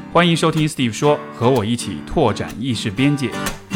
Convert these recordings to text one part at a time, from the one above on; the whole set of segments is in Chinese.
欢迎收听 Steve 说，和我一起拓展意识边界。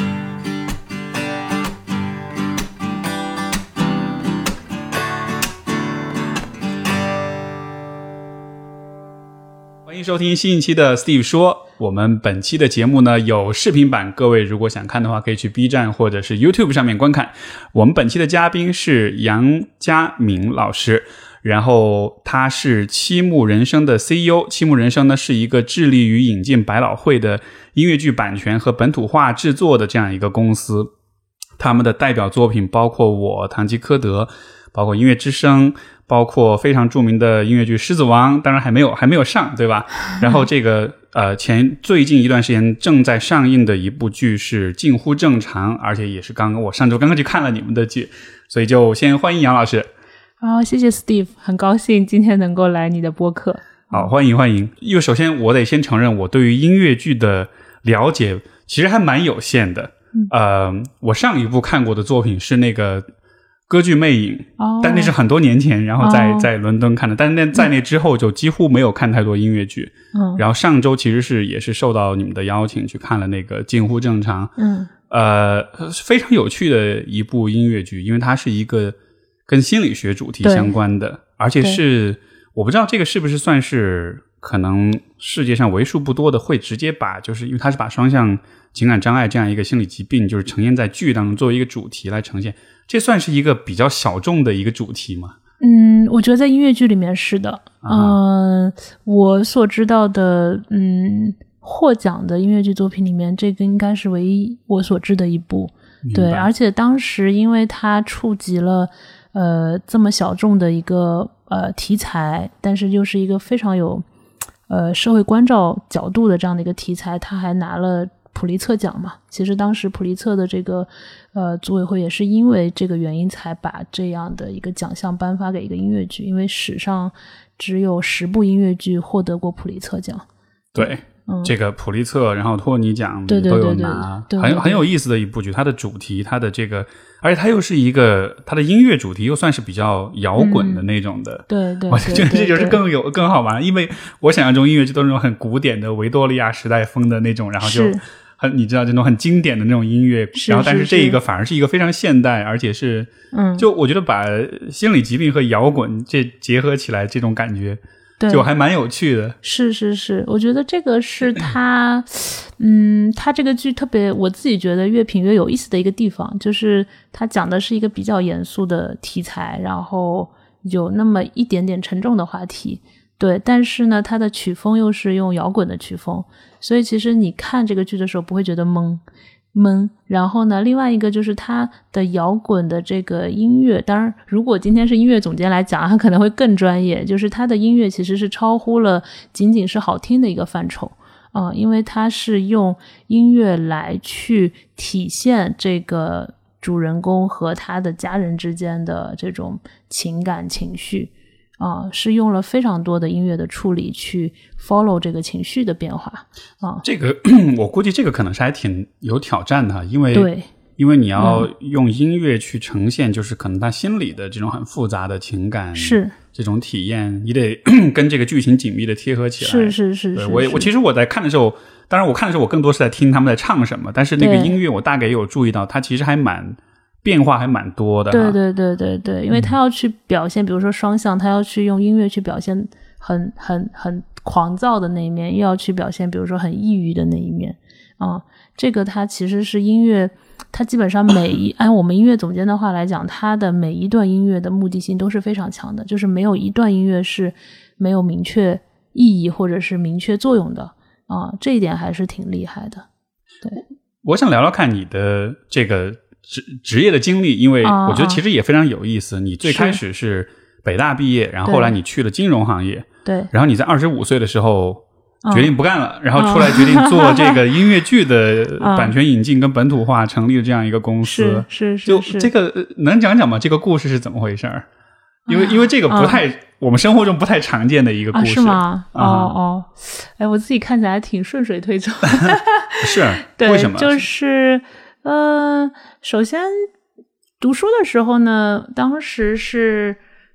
欢迎收听新一期的 Steve 说。我们本期的节目呢有视频版，各位如果想看的话可以去 B 站或者是 YouTube 上面观看。我们本期的嘉宾是杨佳敏老师，然后他是七木人生的 CEO。 七木人生呢是一个致力于引进百老汇的音乐剧版权和本土化制作的这样一个公司。他们的代表作品包括我、堂吉诃德，包括音乐之声，包括非常著名的音乐剧《狮子王》，当然还没有上，对吧？然后这个最近一段时间正在上映的一部剧是《近乎正常》，而且也是我上周刚刚去看了你们的剧，所以就先欢迎杨老师。 好，谢谢 Steve， 很高兴今天能够来你的播客。 好，欢迎欢迎。因为首先我得先承认，我对于音乐剧的了解其实还蛮有限的。我上一部看过的作品是那个歌剧魅影，但那是很多年前，然后在伦敦看的，但是在那之后就几乎没有看太多音乐剧。然后上周其实也是受到你们的邀请去看了那个近乎正常。非常有趣的一部音乐剧，因为它是一个跟心理学主题相关的，而且是我不知道这个是不是算是可能世界上为数不多的会直接把，就是因为它是把双向情感障碍这样一个心理疾病就是呈现在剧当中作为一个主题来呈现，这算是一个比较小众的一个主题吗？ 我觉得在音乐剧里面是的。我所知道的获奖的音乐剧作品里面，这个应该是唯一我所知的一部。对，而且当时因为它触及了这么小众的一个题材，但是又是一个非常有社会关照角度的这样的一个题材，它还拿了普利策奖嘛。其实当时普利策的这个组委会也是因为这个原因才把这样的一个奖项颁发给一个音乐剧，因为史上只有10部音乐剧获得过普利策奖。 对，这个普利策然后托尼奖都有拿，很有意思的一部剧。它的主题，它的这个，而且它又是一个，它的音乐主题又算是比较摇滚的那种的。对，我觉得这就是更好玩，因为我想象中音乐剧都是那种很古典的维多利亚时代风的那种，然后就你知道这种很经典的那种音乐，然后但是这一个反而是一个非常现代，而且是就我觉得把心理疾病和摇滚这结合起来，这种感觉就还蛮有趣的。是，我觉得这个是他他这个剧特别，我自己觉得越品越有意思的一个地方，就是他讲的是一个比较严肃的题材，然后有那么一点点沉重的话题。对，但是呢它的曲风又是用摇滚的曲风，所以其实你看这个剧的时候不会觉得闷。然后呢另外一个就是它的摇滚的这个音乐，当然如果今天是音乐总监来讲，他可能会更专业，就是它的音乐其实是超乎了仅仅是好听的一个范畴。因为它是用音乐来去体现这个主人公和他的家人之间的这种情感情绪。是用了非常多的音乐的处理去 follow 这个情绪的变化。 这个我估计这个可能是还挺有挑战的，因为你要用音乐去呈现就是可能他心里的这种很复杂的情感，是这种体验，你得跟这个剧情紧密的贴合起来。是。其实我在看的时候，当然我看的时候我更多是在听他们在唱什么，但是那个音乐我大概也有注意到它其实还变化还蛮多的。对，因为他要去表现比如说双向，他要去用音乐去表现很狂躁的那一面，又要去表现比如说很抑郁的那一面。这个它其实是音乐，它基本上按我们音乐总监的话来讲，它的每一段音乐的目的性都是非常强的，就是没有一段音乐是没有明确意义或者是明确作用的。这一点还是挺厉害的。对， 我想聊聊看你的这个职业的经历，因为我觉得其实也非常有意思。你最开始是北大毕业，然后后来你去了金融行业， 对， 然后你在25岁的时候决定不干了，然后出来决定做这个音乐剧的版权引进跟本土化，成立了这样一个公司。 是， 就这个能讲讲吗？这个故事是怎么回事？因为这个不太我们生活中不太常见的一个故事。 是吗？我自己看起来挺顺水推舟。 是， 对， 为什么？ 就是首先读书的时候呢，当时是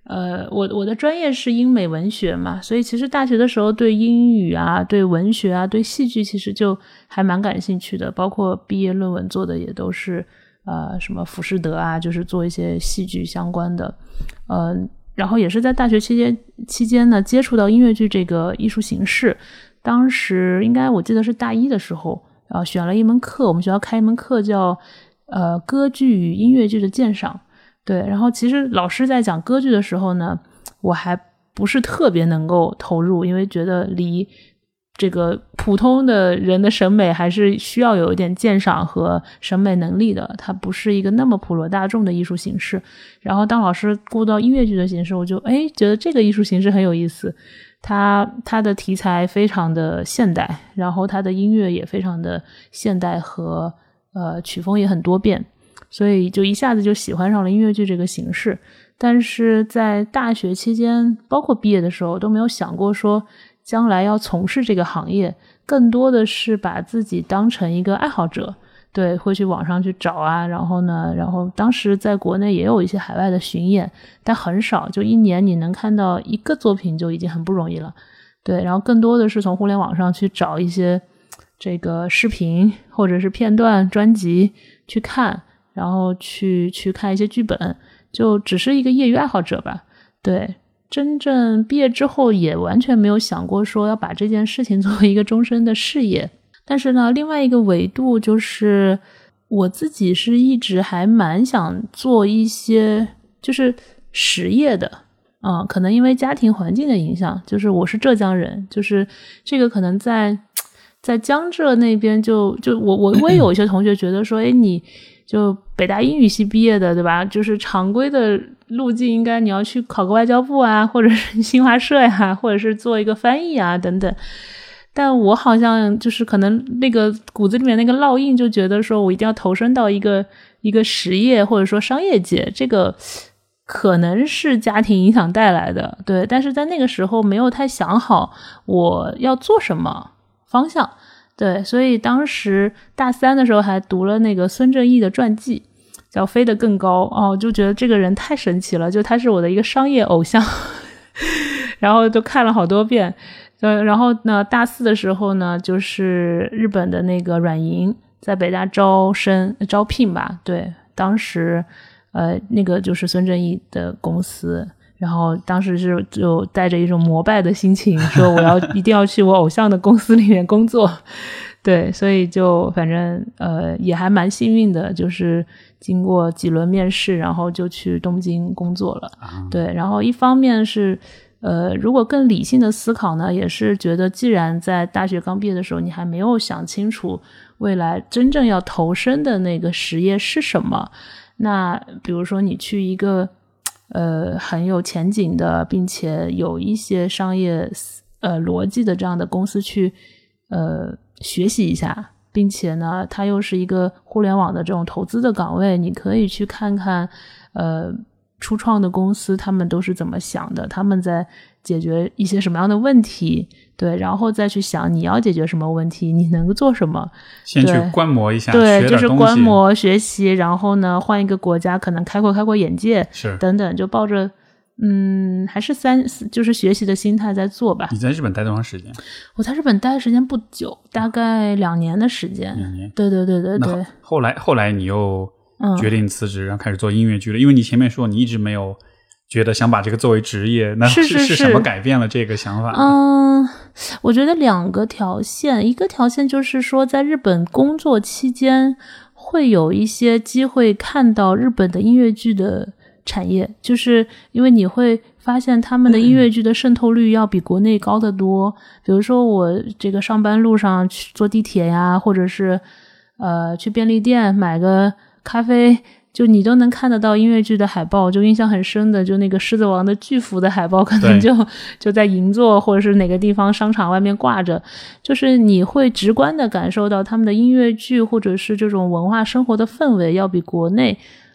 我的专业是英美文学嘛，所以其实大学的时候对英语啊、对文学啊、对戏剧其实就还蛮感兴趣的，包括毕业论文做的也都是什么浮士德啊，就是做一些戏剧相关的。然后也是在大学期间呢，接触到音乐剧这个艺术形式。当时应该我记得是大一的时候，选了一门课，我们学校开一门课叫歌剧与音乐剧的鉴赏。对，然后其实老师在讲歌剧的时候呢，我还不是特别能够投入，因为觉得离这个普通的人的审美还是需要有一点鉴赏和审美能力的，它不是一个那么普罗大众的艺术形式。然后当老师顾到音乐剧的形式，我就觉得这个艺术形式很有意思，它的题材非常的现代，然后它的音乐也非常的现代和曲风也很多变，所以就一下子就喜欢上了音乐剧这个形式。但是在大学期间包括毕业的时候都没有想过说将来要从事这个行业，更多的是把自己当成一个爱好者。对，会去网上去找啊，然后当时在国内也有一些海外的巡演，但很少，就一年你能看到一个作品就已经很不容易了。对，然后更多的是从互联网上去找一些这个视频或者是片段专辑去看，然后去看一些剧本，就只是一个业余爱好者吧。对，真正毕业之后也完全没有想过说要把这件事情作为一个终身的事业。但是呢，另外一个维度就是我自己是一直还蛮想做一些就是实业的，可能因为家庭环境的影响，就是我是浙江人，就是这个可能在江浙那边就我也有一些同学觉得说，你就北大英语系毕业的，对吧？就是常规的路径应该你要去考个外交部啊，或者是新华社呀，或者是做一个翻译啊等等。但我好像就是可能那个骨子里面那个烙印就觉得说我一定要投身到一个实业或者说商业界，这个可能是家庭影响带来的。对，但是在那个时候没有太想好我要做什么方向。对，所以当时大三的时候还读了那个孙正义的传记叫《飞得更高》，就觉得这个人太神奇了，就他是我的一个商业偶像然后就看了好多遍。然后呢，大四的时候呢，就是日本的那个软银在北大招聘吧。对，当时那个就是孙正义的公司，然后当时就带着一种膜拜的心情说我一定要去我偶像的公司里面工作。对，所以就反正也还蛮幸运的，就是经过几轮面试，然后就去东京工作了。对，然后一方面是如果更理性的思考呢，也是觉得既然在大学刚毕业的时候你还没有想清楚未来真正要投身的那个实业是什么，那比如说你去一个很有前景的并且有一些商业逻辑的这样的公司去学习一下，并且呢它又是一个互联网的这种投资的岗位，你可以去看看初创的公司他们都是怎么想的，他们在解决一些什么样的问题。对，然后再去想你要解决什么问题，你能做什么， 先去观摩一下， 对，就是观摩学习，然后呢换一个国家可能开阔眼界， 是等等，就抱着还是就是学习的心态在做吧。 你在日本待多长时间？ 我在日本待的时间不久，大概2年的时间。2年？对。 那后来你又决定辞职，然后开始做音乐剧了。因为你前面说你一直没有觉得想把这个作为职业，那是什么改变了这个想法？ 我觉得2个条线，一个条线就是说在日本工作期间会有一些机会看到日本的音乐剧的产业，就是因为你会发现他们的音乐剧的渗透率要比国内高得多。比如说我这个上班路上去坐地铁呀，或者是去便利店买个咖啡，就你都能看得到音乐剧的海报。就印象很深的，就那个狮子王的巨幅的海报可能就在银座或者是哪个地方商场外面挂着，就是你会直观的感受到他们的音乐剧或者是这种文化生活的氛围要比国内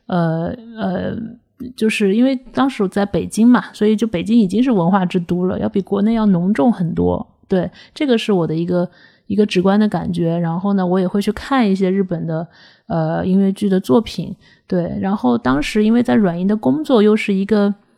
就是因为当时我在北京嘛，所以就北京已经是文化之都了，要比国内要浓重很多。对，这个是我的一个直观的感觉。然后呢我也会去看一些日本的音乐剧的作品。对，然后当时因为在软银的工作又是一个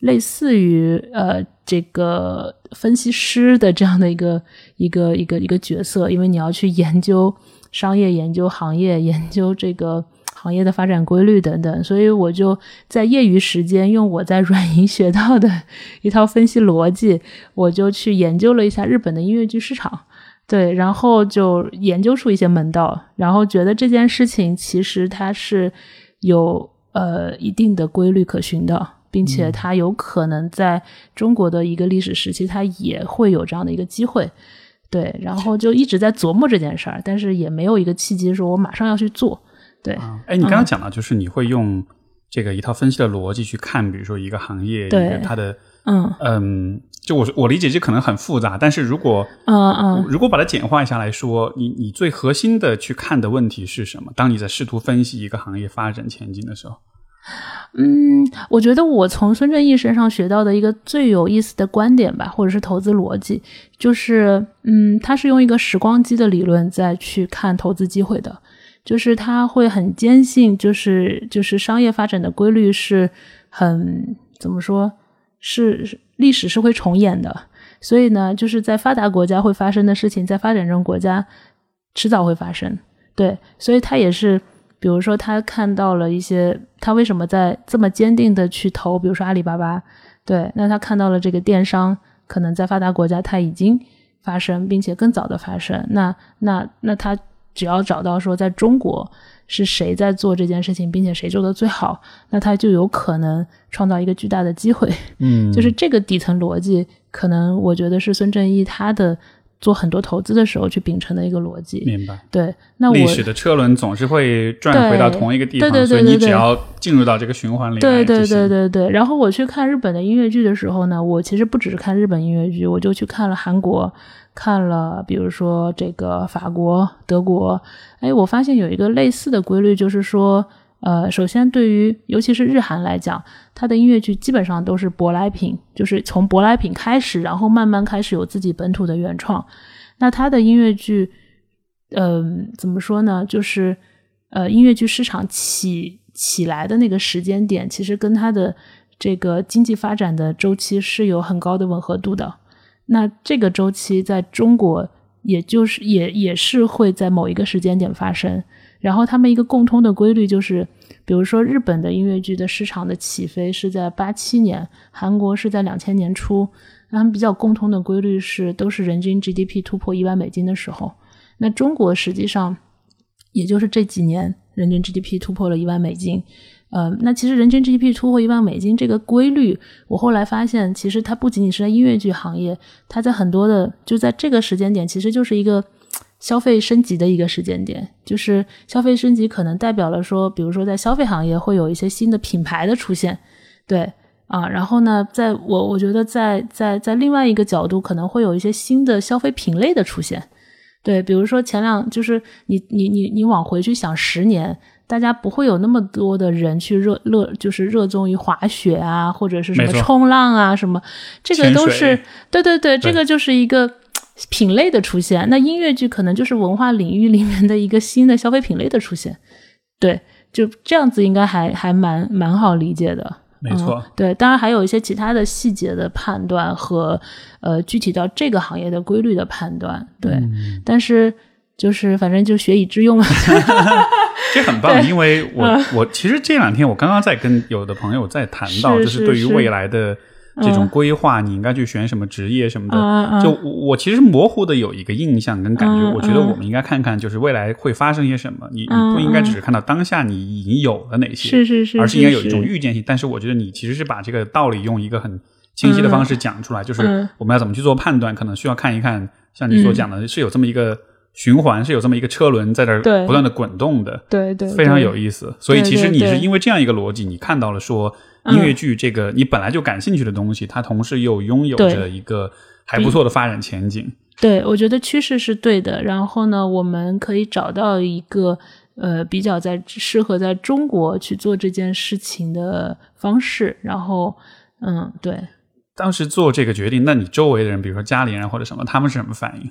类似于这个分析师的这样的一个角色，因为你要去研究商业、研究行业、研究这个行业的发展规律等等，所以我就在业余时间用我在软银学到的一套分析逻辑，我就去研究了一下日本的音乐剧市场。对，然后就研究出一些门道，然后觉得这件事情其实它是有一定的规律可循的，并且它有可能在中国的一个历史时期它也会有这样的一个机会。对，然后就一直在琢磨这件事儿，但是也没有一个契机说我马上要去做。对， 你刚刚讲到就是你会用这个一套分析的逻辑去看比如说一个行业， 对， 一个它的就我理解这可能很复杂，但是如果把它简化一下来说，你最核心的去看的问题是什么？当你在试图分析一个行业发展前景的时候。 我觉得我从孙正义身上学到的一个最有意思的观点吧，或者是投资逻辑，就是他是用一个时光机的理论再去看投资机会的，就是他会很坚信就是商业发展的规律是很怎么说，是历史是会重演的，所以呢就是在发达国家会发生的事情在发展中国家迟早会发生。对，所以他也是比如说他看到了一些，他为什么在这么坚定的去投比如说阿里巴巴，对，那他看到了这个电商可能在发达国家它已经发生并且更早的发生，那他只要找到说在中国是谁在做这件事情并且谁做的最好，那他就有可能创造一个巨大的机会。就是这个底层逻辑可能我觉得是孙正义他的做很多投资的时候去秉承的一个逻辑。 明白。 对，那历史的车轮总是会转回到同一个地方， 对， 所以你只要进入到这个循环里来就行。 对。然后我去看日本的音乐剧的时候呢，我其实不只是看日本音乐剧，我就去看了韩国，看了比如说这个法国、德国。我发现有一个类似的规律，就是说首先对于尤其是日韩来讲，它的音乐剧基本上都是舶来品，就是从舶来品开始，然后慢慢开始有自己本土的原创。那它的音乐剧怎么说呢，就是音乐剧市场起来的那个时间点其实跟它的这个经济发展的周期是有很高的吻合度的。那这个周期在中国也是会在某一个时间点发生，然后他们一个共通的规律就是比如说日本的音乐剧的市场的起飞是在87年，韩国是在2000年初，他们比较共通的规律是都是人均 GDP 突破$100million的时候。那中国实际上也就是这几年人均 GDP 突破了$100 million。那其实人均 GDP 突破$100 million这个规律，我后来发现其实它不仅仅是在音乐剧行业，它在很多的就在这个时间点其实就是一个消费升级的一个时间点，就是消费升级可能代表了说比如说在消费行业会有一些新的品牌的出现。对然后呢我觉得在另外一个角度可能会有一些新的消费品类的出现。对，比如说就是你往回去想10年，大家不会有那么多的人去就是热衷于滑雪啊，或者是什么冲浪啊什么，这个都是对，这个就是一个品类的出现。那音乐剧可能就是文化领域里面的一个新的消费品类的出现。对，就这样子应该还蛮好理解的。 没错。 对，当然还有一些其他的细节的判断和具体到这个行业的规律的判断。对，但是就是反正就学以致用嘛。 这很棒，因为我其实这2天我刚刚在跟有的朋友在谈到，就是对于未来的这种规划，你应该去选什么职业什么的。就我其实模糊的有一个印象跟感觉，我觉得我们应该看看就是未来会发生些什么。你不应该只是看到当下你已经有了哪些， 是， 而是应该有一种预见性。但是我觉得你其实是把这个道理用一个很清晰的方式讲出来，就是我们要怎么去做判断，可能需要看一看像你所讲的是有这么一个循环，是有这么一个车轮在这儿不断的滚动的。 对， 非常有意思。所以其实你是因为这样一个逻辑，你看到了说音乐剧这个你本来就感兴趣的东西，它同时又拥有着一个还不错的发展前景。 对，我觉得趋势是对的。然后呢，我们可以找到一个比较适合在中国去做这件事情的方式。然后对。 当时做这个决定，那你周围的人比如说家里人或者什么，他们是什么反应？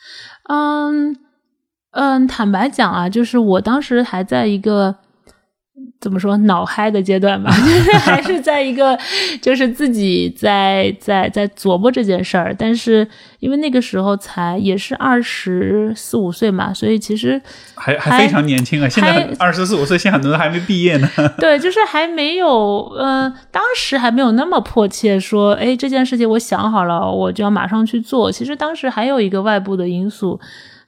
坦白讲啊，就是我当时还在一个怎么说脑嗨的阶段吧，就是还是在一个就是自己在琢磨这件事儿，但是因为那个时候也是24、25岁嘛，所以其实还非常年轻啊，现在24、25岁，现在很多人还没毕业呢。 对，就是还没有当时还没有那么迫切说，哎，这件事情我想好了，我就要马上去做。其实当时还有一个外部的因素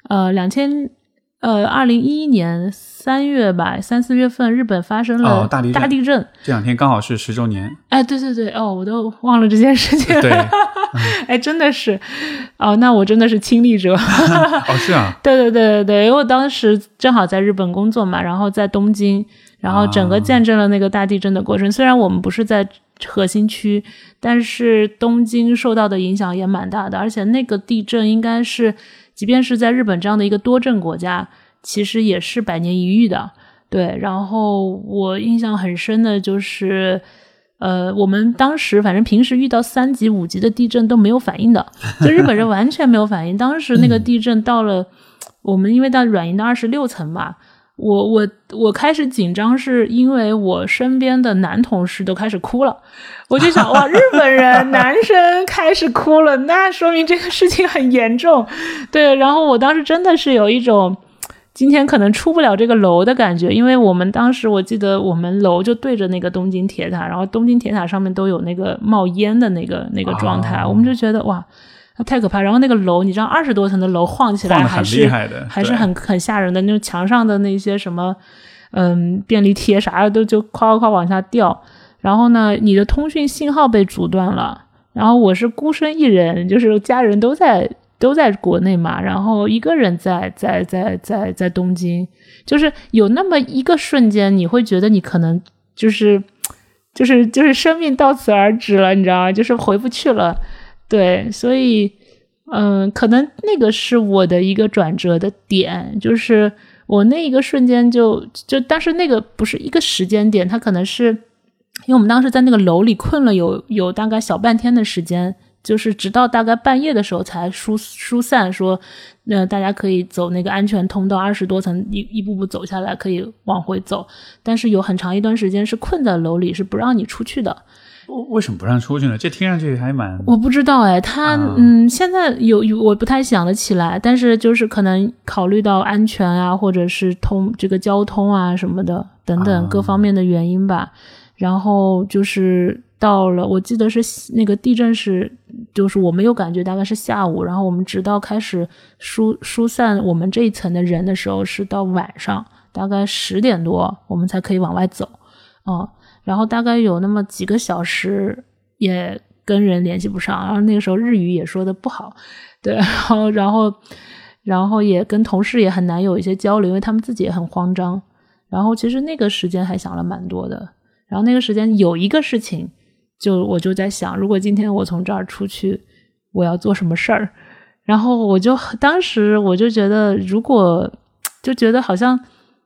，2011年3月吧，3、4月份日本发生了大地震， 这2天刚好是10周年。 哎，对对对，我都忘了这件事情。 对， 哎，真的是，那我真的是亲历者。 是啊。 对对对对对，因为我当时正好在日本工作嘛，然后在东京，然后整个见证了那个大地震的过程。虽然我们不是在核心区，但是东京受到的影响也蛮大的，而且那个地震应该是即便是在日本这样的一个多震国家，其实也是100年一遇的。对，然后我印象很深的就是我们当时反正平时遇到3级、5级的地震都没有反应的，就日本人完全没有反应。当时那个地震到了我们因为到软银的26层嘛，我开始紧张是因为我身边的男同事都开始哭了，我就想哇，日本人男生开始哭了，那说明这个事情很严重。对，然后我当时真的是有一种今天可能出不了这个楼的感觉，因为我们当时我记得我们楼就对着那个东京铁塔，然后东京铁塔上面都有那个冒烟的那个状态，我们就觉得哇太可怕。然后那个楼你知道20多层的楼晃起来还是很吓人的，那种墙上的那些什么便利贴啥的就夸夸往下掉。然后呢你的通讯信号被阻断了，然后我是孤身一人，就是家人都在国内嘛，然后一个人在东京，就是有那么一个瞬间你会觉得你可能就是生命到此而止了，你知道吗？就是回不去了。对，所以可能那个是我的一个转折的点，就是我那一个瞬间就但是那个不是一个时间点，它可能是因为我们当时在那个楼里困了有大概小半天的时间，就是直到大概半夜的时候才疏散，说大家可以走那个安全通道20多层一步步走下来，可以往回走。但是有很长一段时间是困在楼里，是不让你出去的。 为什么不让出去呢？这听上去还蛮…… 我不知道哎，他现在有我不太想得起来，但是就是可能考虑到安全啊，或者是这个交通啊什么的等等各方面的原因吧。然后就是到了，我记得是那个地震是，就是我们有感觉大概是下午，然后我们直到开始疏散我们这一层的人的时候是到晚上大概10点多我们才可以往外走然后大概有那么几个小时也跟人联系不上，然后那个时候日语也说的不好，对，然后也跟同事也很难有一些交流，因为他们自己也很慌张。然后其实那个时间还想了蛮多的，然后那个时间有一个事情我就在想，如果今天我从这儿出去我要做什么事儿。然后当时我就觉得就觉得好像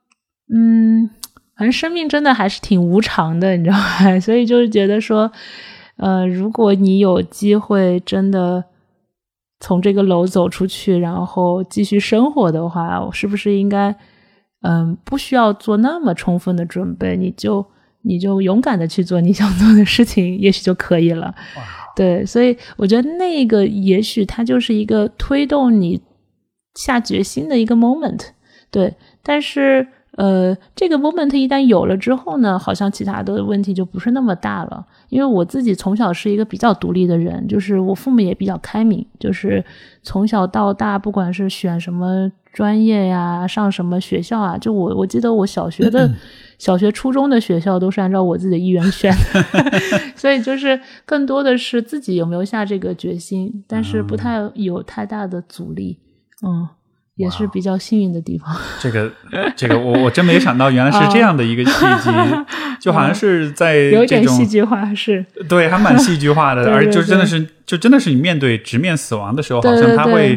反正生命真的还是挺无常的，你知道吗？所以就是觉得说如果你有机会真的从这个楼走出去，然后继续生活的话，我是不是应该不需要做那么充分的准备，你就勇敢的去做你想做的事情，也许就可以了。对，所以我觉得那个也许它就是一个推动你下决心的一个 moment。 对，但是这个 moment 一旦有了之后呢，好像其他的问题就不是那么大了。因为我自己从小是一个比较独立的人，就是我父母也比较开明，就是从小到大不管是选什么专业呀，上什么学校啊，就我记得我小学初中的学校都是按照我自己的意愿选的所以就是更多的是自己有没有下这个决心，但是不太有太大的阻力。也是比较幸运的地方。 这个我真没想到原来是这样的一个契机就好像是在这种有点戏剧化，是对，还蛮戏剧化的。 对对对， 而就真的是你直面死亡的时候，好像它会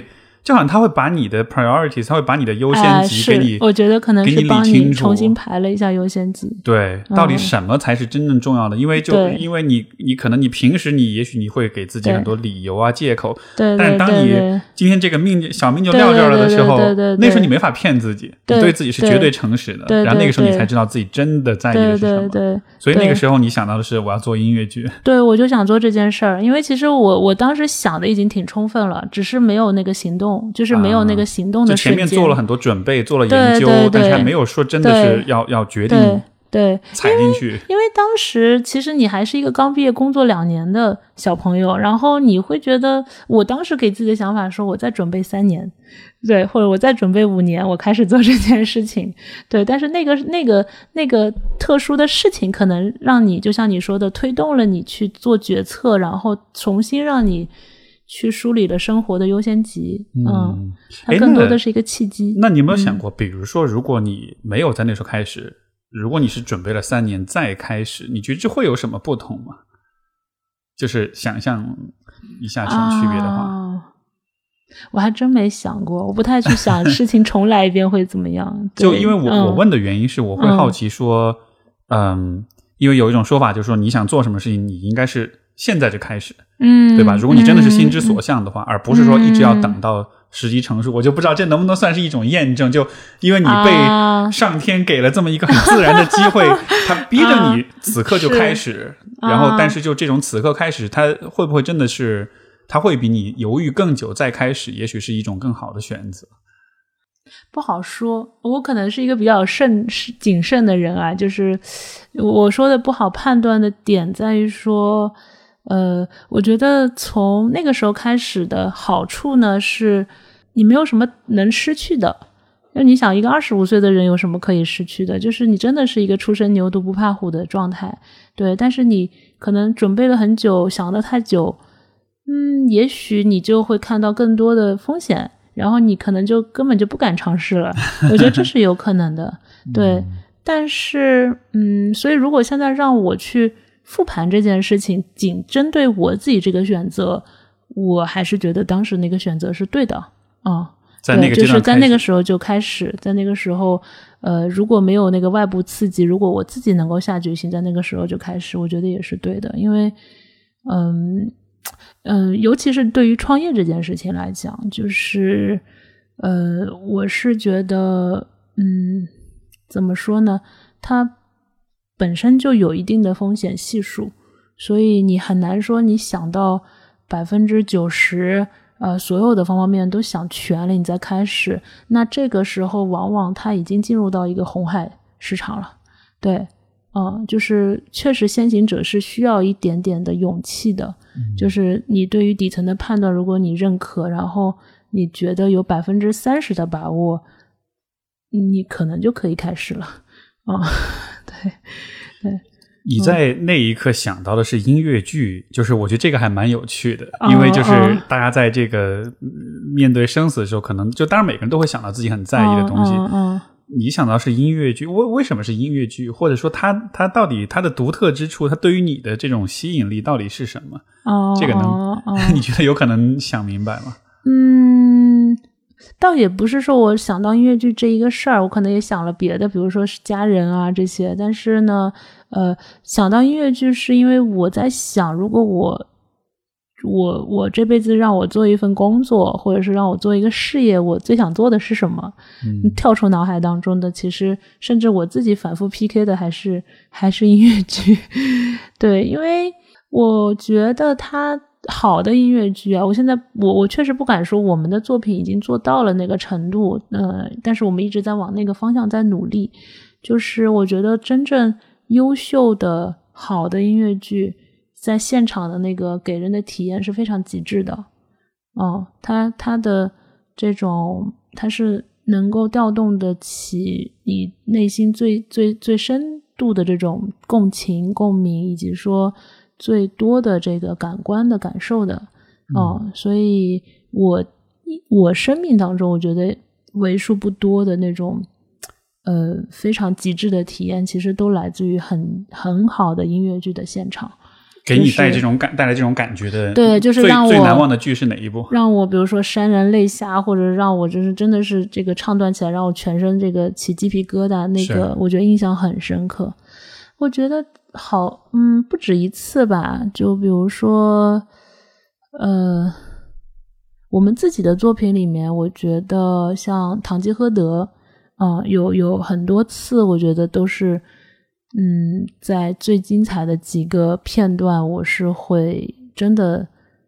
就好像他会把你的 priorities， 他会把你的优先级给你， 我觉得可能是帮你重新排了一下优先级。 对，到底什么才是真正重要的？因为你可能你平时也许你会给自己很多理由啊借口， 对， 但是当你今天这个小命就撂这儿了的时候，那时候你没法骗自己，你对自己是绝对诚实的，然后那个时候你才知道自己真的在意的是什么。 对， 所以那个时候你想到的是我要做音乐剧。 对，我就想做这件事儿，因为其实我当时想的已经挺充分了，只是没有那个行动，就是没有那个行动的瞬间。 就前面做了很多准备，做了研究，但是还没有说真的是要决定踩进去。 因为当时其实你还是一个刚毕业工作2年的小朋友，然后你会觉得，我当时给自己的想法说我再准备3年，对，或者我再准备5年，我开始做这件事情。对，但是那个特殊的事情可能让你就像你说的推动了你去做决策，然后重新让你去梳理了生活的优先级。它更多的是一个契机。 那你有没有想过，比如说如果你没有在那时候开始，如果你是准备了3年再开始，你觉得这会有什么不同吗？就是想象一下这种区别的话。 我还真没想过，我不太去想事情重来一遍会怎么样。 就因为我问的原因是我会好奇说，因为有一种说法就是说，你想做什么事情你应该是现在就开始，对吧？如果你真的是心之所向的话，而不是说一直要等到时机成熟。我就不知道这能不能算是一种验证，就因为你被上天给了这么一个很自然的机会，他逼着你此刻就开始，然后但是就这种此刻开始，他会不会真的是他会比你犹豫更久再开始，也许是一种更好的选择？ 不好说，我可能是一个比较谨慎的人啊，就是我说的不好判断的点在于说，我觉得从那个时候开始的好处呢，是你没有什么能失去的。那你想，一个25岁的人有什么可以失去的？就是你真的是一个初生牛犊不怕虎的状态，对。但是你可能准备了很久，想得太久，也许你就会看到更多的风险，然后你可能就根本就不敢尝试了。我觉得这是有可能的，对。但是，所以如果现在让我去复盘这件事情，仅针对我自己这个选择，我还是觉得当时那个选择是对的啊。 在那个阶段就是在那个时候就开始，在那个时候，如果没有那个外部刺激，如果我自己能够下决心，在那个时候就开始，我觉得也是对的。因为，尤其是对于创业这件事情来讲，就是，我是觉得，怎么说呢？它本身就有一定的风险系数，所以你很难说你想到90%。所有的方方面面都想全了，你再开始，那这个时候往往它已经进入到一个红海市场了。对，就是确实先行者是需要一点点的勇气的，就是你对于底层的判断，如果你认可，然后你觉得有30%的把握，你可能就可以开始了。对。 你在那一刻想到的是音乐剧，就是我觉得这个还蛮有趣的，因为就是大家在这个面对生死的时候，可能就当然每个人都会想到自己很在意的东西。你想到是音乐剧，为什么是音乐剧？或者说它到底它的独特之处，它对于你的这种吸引力到底是什么？这个你觉得有可能想明白吗？ 倒也不是说我想到音乐剧这一个事儿，我可能也想了别的，比如说是家人啊这些。但是呢，想到音乐剧是因为我在想，如果我这辈子让我做一份工作，或者是让我做一个事业，我最想做的是什么？跳出脑海当中的，其实甚至我自己反复 PK 的还是音乐剧。对，因为我觉得它好的音乐剧啊，我现在我确实不敢说我们的作品已经做到了那个程度，但是我们一直在往那个方向在努力。就是我觉得真正优秀的好的音乐剧，在现场的那个给人的体验是非常极致的。它的这种，它是能够调动得起你内心最深度的这种共情、共鸣，以及说最多的这个感官的感受的。所以我生命当中，我觉得为数不多的那种非常极致的体验，其实都来自于很好的音乐剧的现场。 给你带来这种感觉的， 对，就是让我最难忘的剧是哪一部？ 让我比如说潸然泪下，或者让我就是真的是这个唱段起来让我全身这个起鸡皮疙瘩，那个我觉得印象很深刻。我觉得不止一次吧，就比如说我们自己的作品里面，我觉得像《堂吉诃德》有很多次我觉得都是在最精彩的几个片段我是会真的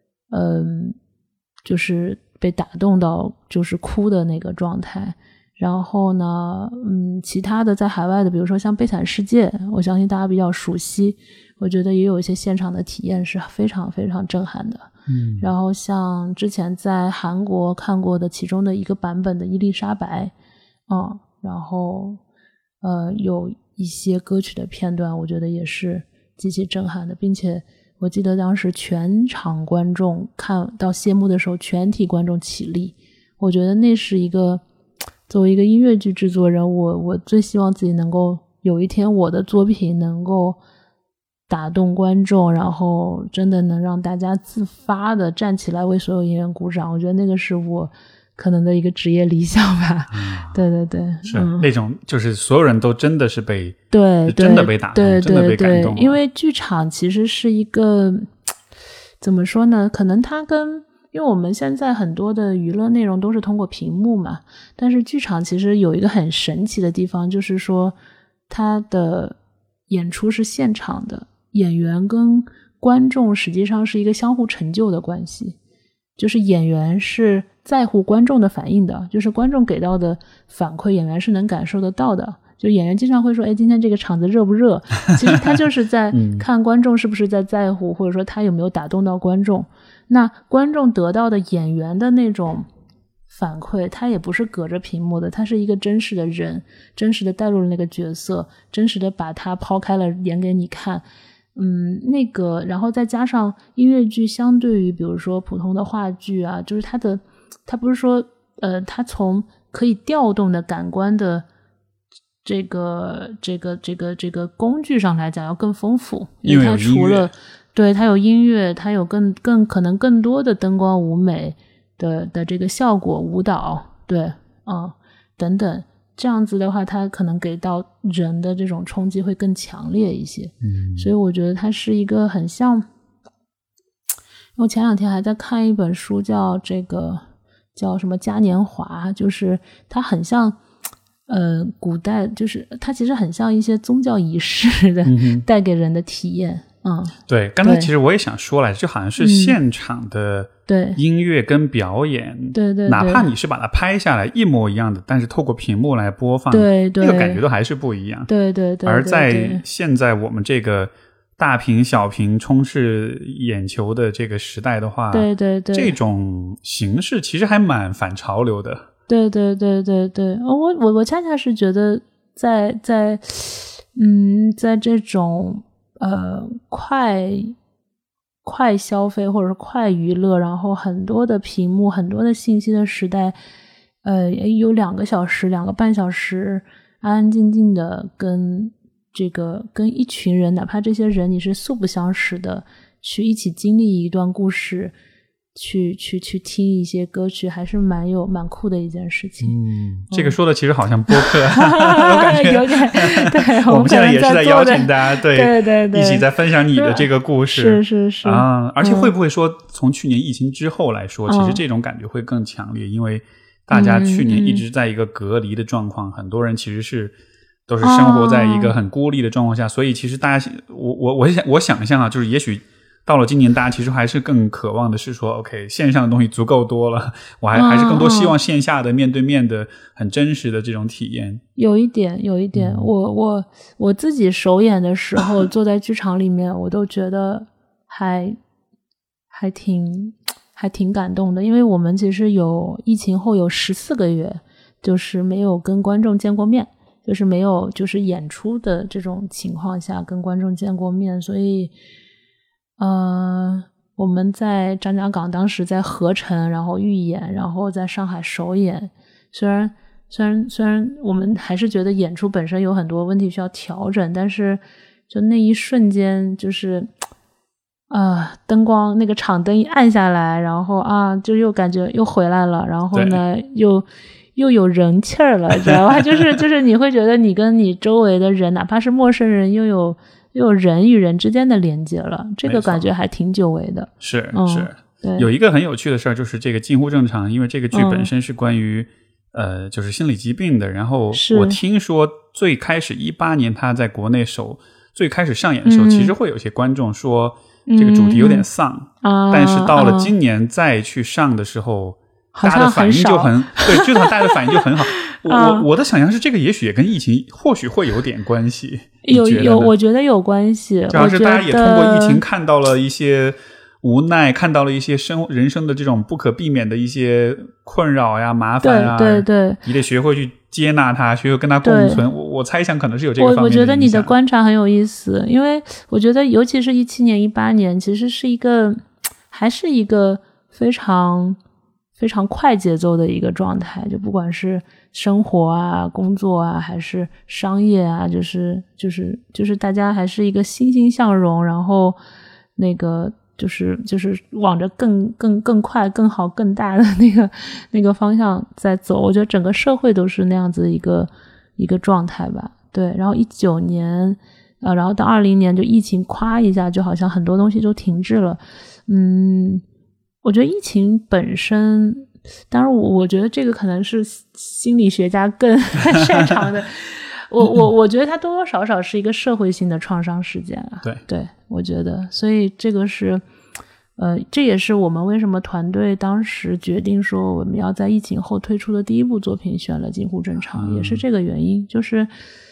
就是被打动到就是哭的那个状态。然后呢其他的在海外的比如说像《悲惨世界》，我相信大家比较熟悉，我觉得也有一些现场的体验是非常非常震撼的。然后像之前在韩国看过的其中的一个版本的伊丽莎白然后有一些歌曲的片段我觉得也是极其震撼的，并且我记得当时全场观众看到谢幕的时候全体观众起立，我觉得那是一个作为一个音乐剧制作人，我最希望自己能够有一天我的作品能够打动观众，然后真的能让大家自发的站起来为所有演员鼓掌，我觉得那个是我可能的一个职业理想吧。对对对， 是那种就是所有人都真的是被对真的被打动， 对真的被感动了。 因为剧场其实是一个怎么说呢，可能它跟因为我们现在很多的娱乐内容都是通过屏幕嘛，但是剧场其实有一个很神奇的地方，就是说它的演出是现场的，演员跟观众实际上是一个相互成就的关系，就是演员是在乎观众的反应的，就是观众给到的反馈演员是能感受得到的，就演员经常会说今天这个场子热不热，其实他就是在看观众是不是在乎或者说他有没有打动到观众。那观众得到的演员的那种反馈，他也不是隔着屏幕的，他是一个真实的人，真实的带入了那个角色，真实的把他抛开了演给你看。那个然后再加上音乐剧相对于比如说普通的话剧啊，就是它不是说它从可以调动的感官的这个工具上来讲要更丰富，因为它除了对它有音乐，它有更可能更多的灯光舞美的这个效果舞蹈，对等等，这样子的话它可能给到人的这种冲击会更强烈一些。所以我觉得它是一个很像，我前两天还在看一本书叫什么嘉年华，就是它很像古代，就是它其实很像一些宗教仪式的带给人的体验。 对，刚才其实我也想说来，就好像是现场的音乐跟表演， 对， 哪怕你是把它拍下来一模一样的，但是透过屏幕来播放， 对， 那个感觉都还是不一样。 对， 而在现在我们这个大屏小屏充斥眼球的这个时代的话， 对， 这种形式其实还蛮反潮流的。对， 我恰恰是觉得在这种快消费或者是快娱乐，然后很多的屏幕很多的信息的时代，有2个小时2个半小时安安静静的跟一群人，哪怕这些人你是素不相识的，去一起经历一段故事，去听一些歌曲，还是蛮酷的一件事情。 这个说的其实好像播客我感觉有点对我们现在也是在邀请大家对一起在分享你的这个故事。 是而且会不会说从去年疫情之后来说，其实这种感觉会更强烈，因为大家去年一直在一个隔离的状况，很多人其实都是生活在一个很孤立的状况下，所以其实大家我想象啊，就是也许到了今年，大家其实还是更渴望的是说 OK 线上的东西足够多了，我还是更多希望线下的面对面的很真实的这种体验。有一点我自己首演的时候坐在剧场里面，我都觉得还挺感动的，因为我们其实疫情后有14个月就是没有跟观众见过面，就是没有就是演出的这种情况下跟观众见过面，所以我们在张家港当时在合成，然后预演，然后在上海首演，虽然我们还是觉得演出本身有很多问题需要调整，但是就那一瞬间就是灯光那个场灯一暗下来，然后就又感觉又回来了，然后呢又有人气儿了，知道吧？就是你会觉得你跟你周围的人，哪怕是陌生人，又有人与人之间的连接了，这个感觉还挺久违的。 是， 对。 有一个很有趣的事儿，就是这个近乎正常，因为这个剧本身是关于就是心理疾病的，然后我听说最开始18年他在国内最开始上演的时候，其实会有些观众说这个主题有点丧，但是到了今年再去上的时候，大家的反应就对，剧团大家的反应就很好。我的想象是这个也许也跟疫情或许会有点关系。 我觉得有关系， 主要是大家也通过疫情看到了一些无奈，看到了一些人生的这种不可避免的一些困扰呀、麻烦啊， 对， 你得学会去接纳它，学会跟它共存。我猜想可能是有这个方面的影响。 我觉得你的观察很有意思，因为我觉得尤其是17年、18年，其实还是一个非常非常快节奏的一个状态，就不管是生活啊、工作啊，还是商业啊，就是大家还是一个欣欣向荣，然后那个就是往着更快、更好、更大的那个方向在走。我觉得整个社会都是那样子一个状态吧。对，然后19年然后到20年就疫情夸一下，就好像很多东西都停滞了。我觉得疫情本身，当然我觉得这个可能是心理学家更擅长的。我觉得它多多少少是一个社会性的创伤事件啊。对，我觉得，所以这个是这也是我们为什么团队当时决定说我们要在疫情后推出的第一部作品选了《近乎正常》，也是这个原因。就是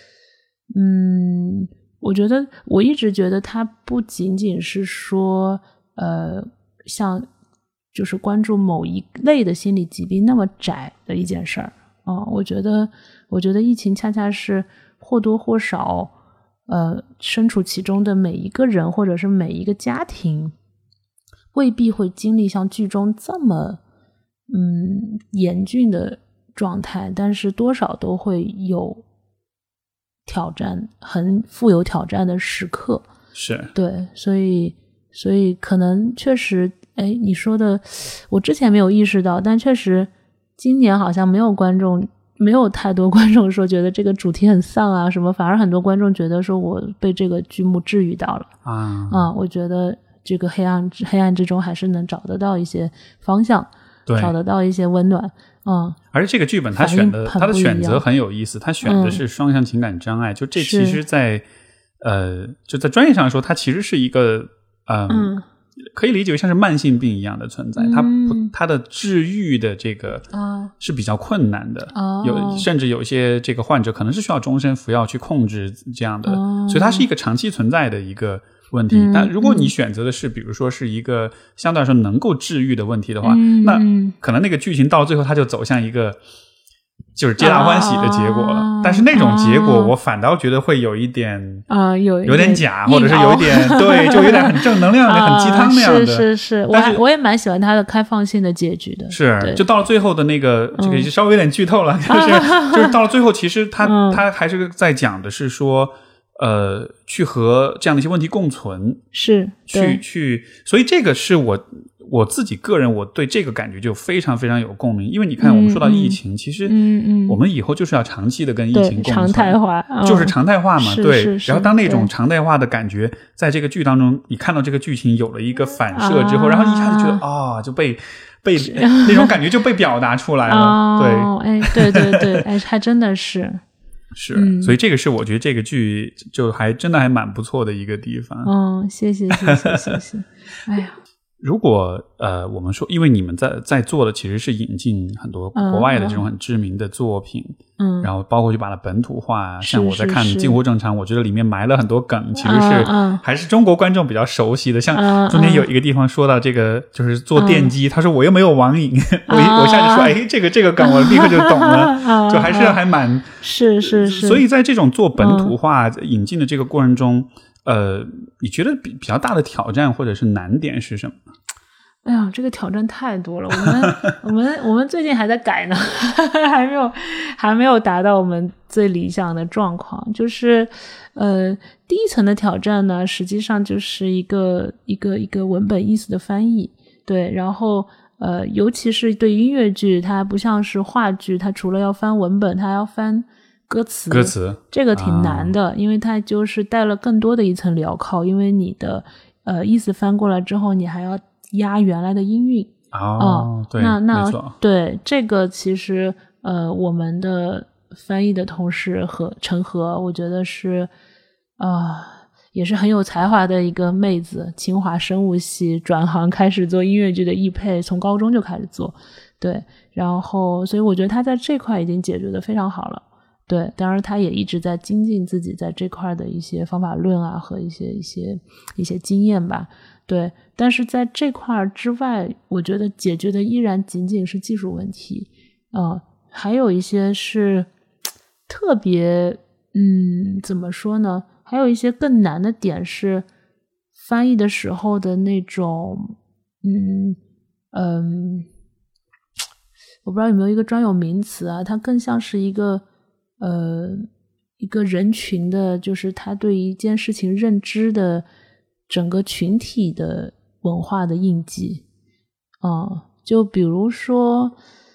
我觉得我一直觉得它不仅仅是说像就是关注某一类的心理疾病那么窄的一件事儿我觉得疫情恰恰是或多或少身处其中的每一个人或者是每一个家庭未必会经历像剧中这么严峻的状态，但是多少都会有挑战，很富有挑战的时刻。 是，对， 所以可能确实你说的我之前没有意识到，但确实今年好像没有太多观众说觉得这个主题很丧啊什么，反而很多观众觉得说我被这个剧目治愈到了我觉得这个黑暗之中还是能找得到一些方向，找得到一些温暖而且这个剧本他的选择很有意思，他选的是双向情感障碍，就这其实在就在专业上说，它其实是一个可以理解为像是慢性病一样的存在，它的治愈的这个是比较困难的，甚至有些这个患者可能是需要终身服药去控制这样的，所以它是一个长期存在的一个问题。但如果你选择的是比如说是一个相对来说能够治愈的问题的话，那可能那个剧情到最后它就走向一个就是皆大欢喜的结果了，但是那种结果我反倒觉得会有一点有点假，或者是有一点对，就有点很正能量的很鸡汤那样的。 是我也蛮喜欢它的开放性的结局的。 是，就到了最后的那个这个稍微有点剧透了，就是到了最后其实他还是在讲的是说去和这样的一些问题共存， 是去所以这个是我自己个人我对这个感觉就非常非常有共鸣。因为你看我们说到疫情其实我们以后就是要长期的跟疫情共存， 常态化就是常态化嘛，对。然后当那种对常态化的感觉在这个剧当中，你看到这个剧情有了一个反射之后，然后一下子觉得就被那种感觉就被表达出来了对，还真的是， 所以这个是我觉得这个剧就真的还蛮不错的一个地方。 谢谢哎呀， 如果我们说因为你们在做的其实是引进很多国外的这种很知名的作品然后包括去把它本土化，像我在看近乎正常，我觉得里面埋了很多梗，其实是还是中国观众比较熟悉的，像中间有一个地方说到这个就是做电机，他说我又没有网瘾我一下就说这个梗我立刻就懂了就还蛮是所以在这种做本土化引进的这个过程中你觉得比较大的挑战或者是难点是什么？ 哎呀，这个挑战太多了。我们最近还在改呢，还没有达到我们最理想的状况。就是第一层的挑战呢，实际上就是一个文本意思的翻译，对，然后尤其是对音乐剧，它不像是话剧，它除了要翻文本，它还要翻歌词，这个挺难的，因为它就是带了更多的一层镣铐，因为你的意思翻过来之后，你还要压原来的音韵。 对， 没错，对，这个其实我们的翻译的同事和陈和，我觉得是也是很有才华的一个妹子，清华生物系转行开始做音乐剧的译配，从高中就开始做，对，然后所以我觉得她在这块已经解决得非常好了，对，当然她也一直在精进自己在这块的一些方法论啊和一些经验吧，对，但是在这块之外，我觉得解决的依然仅仅是技术问题，还有一些是特别怎么说呢？还有一些更难的点是翻译的时候的那种我不知道有没有一个专有名词啊，它更像是一个人群的，就是他对一件事情认知的整个群体的文化的印记。就比如说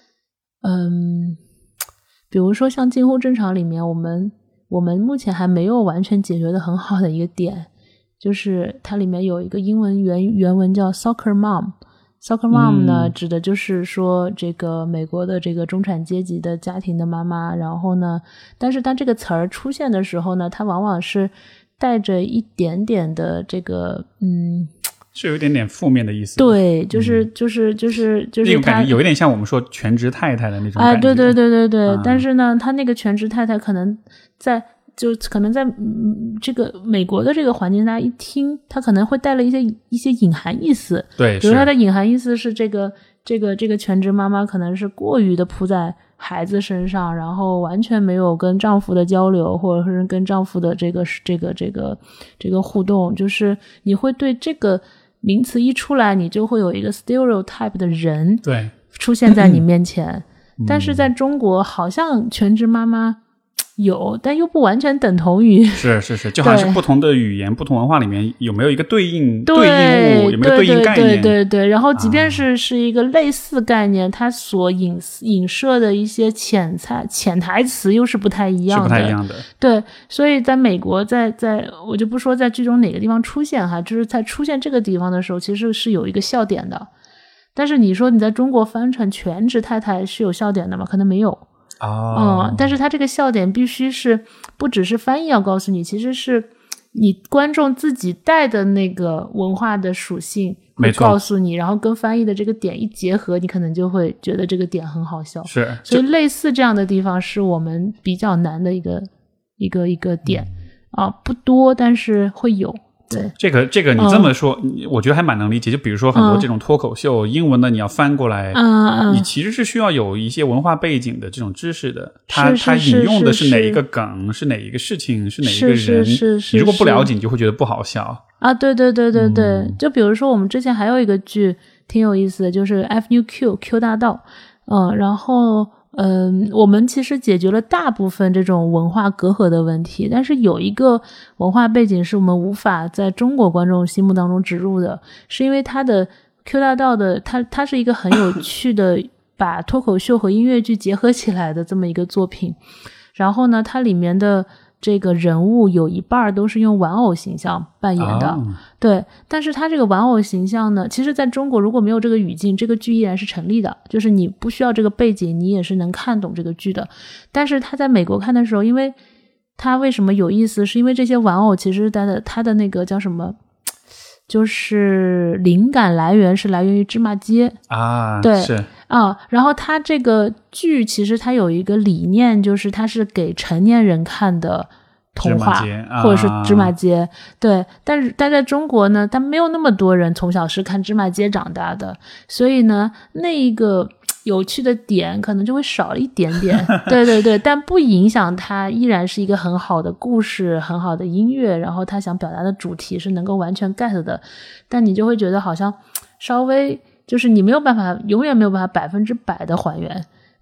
像近乎正常里面，我们目前还没有完全解决的很好的一个点，就是它里面有一个英文原文叫 Soccer Mom。Soccer Mom 呢，指的就是说这个美国的这个中产阶级的家庭的妈妈，然后呢，但是当这个词儿出现的时候呢，它往往是带着一点点的这个是有一点点负面的意思。 对，就是那种感觉有一点像我们说全职太太的那种感觉。 对，但是呢，他那个全职太太可能在这个美国的这个环境，大家一听，他可能会带了一些隐含意思。 对， 比如他的隐含意思是这个全职妈妈可能是过于的扑在孩子身上，然后完全没有跟丈夫的交流，或者是跟丈夫的这个互动，就是你会对这个名词一出来，你就会有一个 stereotype 的人对出现在你面前。但是在中国好像全职妈妈有，但又不完全等同于是，就好像是不同的语言不同文化里面有没有一个对应物，有没有对应概念。 对，然后即便是一个类似概念，它所影射的一些潜台词又是不太一样的。对，所以在美国在我就不说在剧中哪个地方出现哈，就是在出现这个地方的时候其实是有一个笑点的，但是你说你在中国翻成全职太太是有笑点的吗？可能没有。但是它这个笑点必须是不只是翻译要告诉你，其实是你观众自己带的那个文化的属性会告诉你，然后跟翻译的这个点一结合，你可能就会觉得这个点很好笑。 是， 所以类似这样的地方是我们比较难的一个点不多，但是会有。对， 这个你这么说，我觉得还蛮能理解。就比如说很多这种脱口秀，英文的你要翻过来，你其实是需要有一些文化背景的这种知识的。他引用的是哪一个梗，是哪一个事情，是哪一个人，你如果不了解，你就会觉得不好笑啊。对，就比如说我们之前还有一个剧挺有意思的，就是 FUQ 大道，然后我们其实解决了大部分这种文化隔阂的问题，但是有一个文化背景是我们无法在中国观众心目当中植入的，是因为它的 Q 大道的它是一个很有趣的把脱口秀和音乐剧结合起来的这么一个作品，然后呢它里面的这个人物有一半都是用玩偶形象扮演的，对，但是他这个玩偶形象呢，其实在中国如果没有这个语境，这个剧依然是成立的，就是你不需要这个背景，你也是能看懂这个剧的。但是他在美国看的时候，因为他为什么有意思，是因为这些玩偶其实他的那个叫什么，就是灵感来源是来源于芝麻街对， 是然后他这个剧其实他有一个理念，就是他是给成年人看的童话或者是芝麻街，对，但在中国呢，他没有那么多人从小是看芝麻街长大的，所以呢那一个有趣的点可能就会少一点点对，但不影响它依然是一个很好的故事，很好的音乐，然后他想表达的主题是能够完全 get 的，但你就会觉得好像稍微就是你没有办法，永远没有办法100%的还原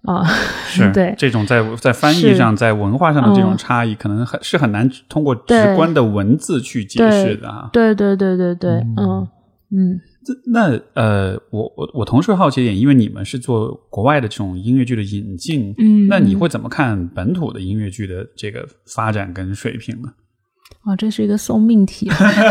是对， 这种在翻译上在文化上的这种差异可能是很难通过直观的文字去解释的啊。 对， 那我同时好奇一点，因为你们是做国外的这种音乐剧的引进，那你会怎么看本土的音乐剧的这个发展跟水平呢？ 这是一个送命题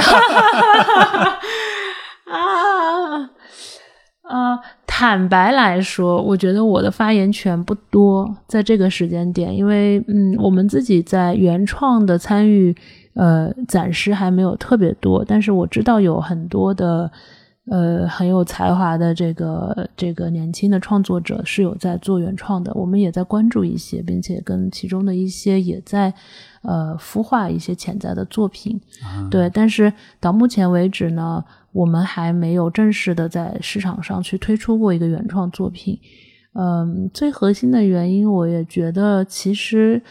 坦白来说，我觉得我的发言权不多，在这个时间点，因为我们自己在原创的参与暂时还没有特别多，但是我知道有很多的很有才华的这个年轻的创作者是有在做原创的，我们也在关注一些，并且跟其中的一些也在孵化一些潜在的作品。对，但是到目前为止呢，我们还没有正式的在市场上去推出过一个原创作品。最核心的原因我也觉得其实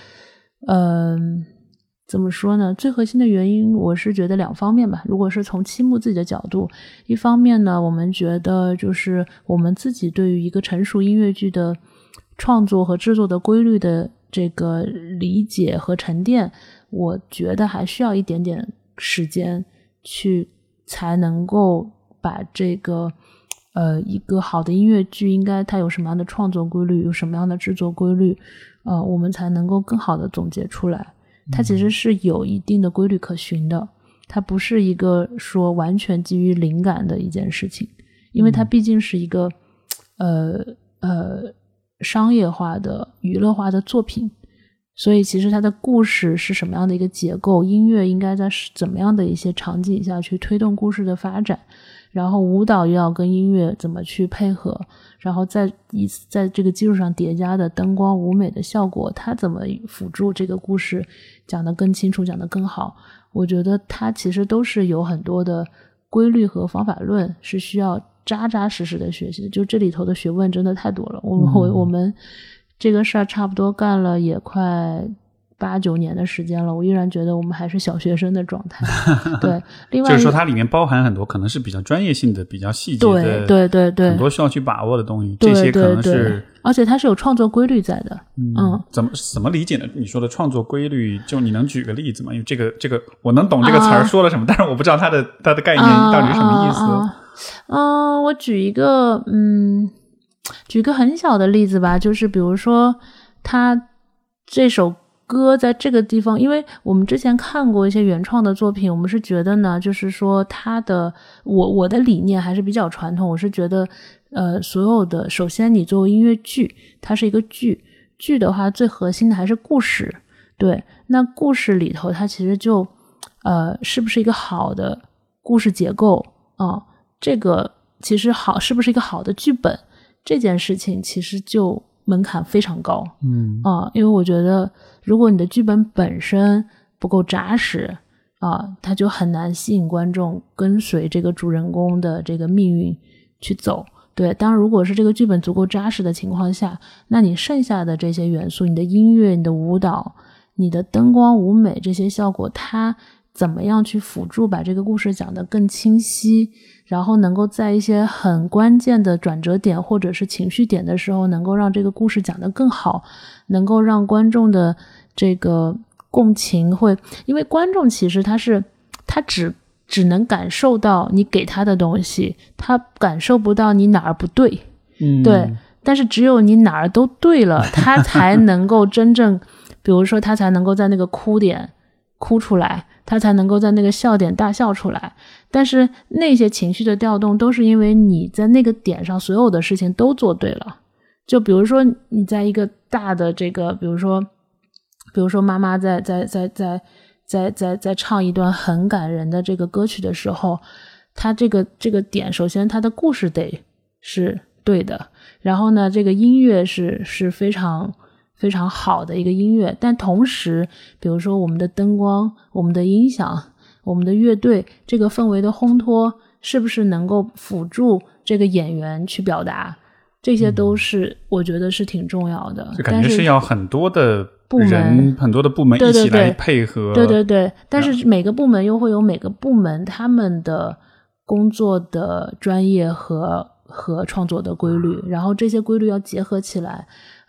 怎么说呢，最核心的原因我是觉得两方面吧。如果是从期末自己的角度，一方面呢，我们觉得就是我们自己对于一个成熟音乐剧的创作和制作的规律的这个理解和沉淀，我觉得还需要一点点时间去才能够把这个一个好的音乐剧应该它有什么样的创作规律，有什么样的制作规律，我们才能够更好的总结出来。它其实是有一定的规律可循的，它不是一个说完全基于灵感的一件事情，因为它毕竟是一个商业化的娱乐化的作品，所以其实它的故事是什么样的一个结构，音乐应该在怎么样的一些场景下去推动故事的发展，然后舞蹈又要跟音乐怎么去配合，然后在这个基础上叠加的灯光舞美的效果，它怎么辅助这个故事讲得更清楚，讲得更好。我觉得它其实都是有很多的规律和方法论是需要扎扎实实的学习的，就这里头的学问真的太多了。我们这个事儿差不多干了也快8-9年的时间了，我依然觉得我们还是小学生的状态。对，另外就是说它里面包含很多可能是比较专业性的、比较细节的，对，很多需要去把握的东西，这些可能是， 对，而且它是有创作规律在的。 怎么理解呢？你说的创作规律，就你能举个例子吗？因为这个我能懂这个词儿说了什么，但是我不知道它的概念到底是什么意思。 我举一个很小的例子吧，就是比如说它这首歌在这个地方，因为我们之前看过一些原创的作品，我们是觉得呢，就是说它的我的理念还是比较传统，我是觉得所有的，首先你作为音乐剧，它是一个剧的话，最核心的还是故事。对，那故事里头它其实就是不是一个好的故事结构这个其实是不是一个好的剧本，这件事情其实就门槛非常高。因为我觉得如果你的剧本本身不够扎实它就很难吸引观众跟随这个主人公的这个命运去走。对，当然如果是这个剧本足够扎实的情况下，那你剩下的这些元素，你的音乐、你的舞蹈、你的灯光舞美这些效果，它怎么样去辅助把这个故事讲得更清晰，然后能够在一些很关键的转折点或者是情绪点的时候，能够让这个故事讲得更好，能够让观众的这个共情因为观众其实他只能感受到你给他的东西，他感受不到你哪儿不对。对，但是只有你哪儿都对了，他才能够真正比如说他才能够在那个哭点哭出来，他才能够在那个笑点大笑出来。但是那些情绪的调动都是因为你在那个点上所有的事情都做对了。就比如说你在一个大的这个比如说妈妈在唱一段很感人的这个歌曲的时候，他这个点首先他的故事得是对的，然后呢这个音乐是非常非常好的一个音乐，但同时比如说我们的灯光、我们的音响、我们的乐队，这个氛围的烘托是不是能够辅助这个演员去表达，这些都是我觉得是挺重要的。 就感觉是要很多的人很多的部门一起来配合。 对，但是每个部门又会有每个部门他们的工作的专业和和创作的规律，然后这些规律要结合起来。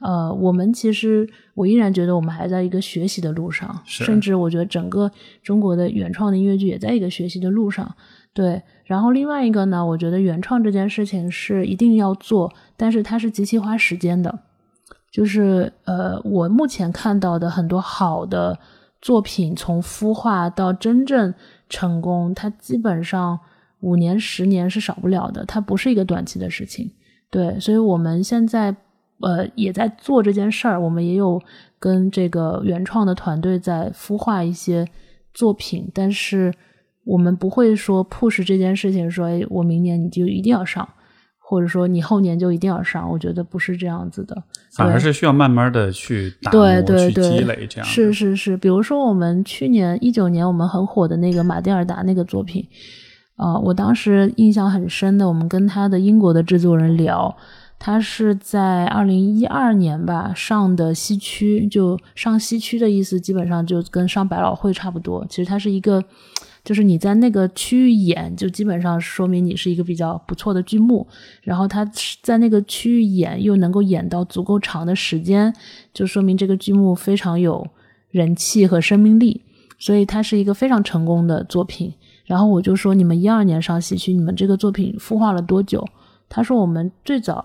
我依然觉得我们还在一个学习的路上，甚至我觉得整个中国的原创的音乐剧也在一个学习的路上。对，然后另外一个呢，我觉得原创这件事情是一定要做，但是它是极其花时间的。就是我目前看到的很多好的作品，从孵化到真正成功，它基本上5年10年是少不了的，它不是一个短期的事情。对，所以我们现在也在做这件事儿，我们也有跟这个原创的团队在孵化一些作品，但是我们不会说 push 这件事情说我明年你就一定要上，或者说你后年就一定要上，我觉得不是这样子的， 反而是需要慢慢的去打磨，去积累这样。 是，比如说我们去年19年我们很火的那个马蒂尔达那个作品，我当时印象很深的，我们跟他的英国的制作人聊，他是在2012年吧上的西区，就上西区的意思基本上就跟上百老汇差不多，其实它是一个就是你在那个区域演，就基本上说明你是一个比较不错的剧目，然后他在那个区域演又能够演到足够长的时间，就说明这个剧目非常有人气和生命力，所以它是一个非常成功的作品。然后我就说你们12年上戏区，你们这个作品孵化了多久？他说我们最早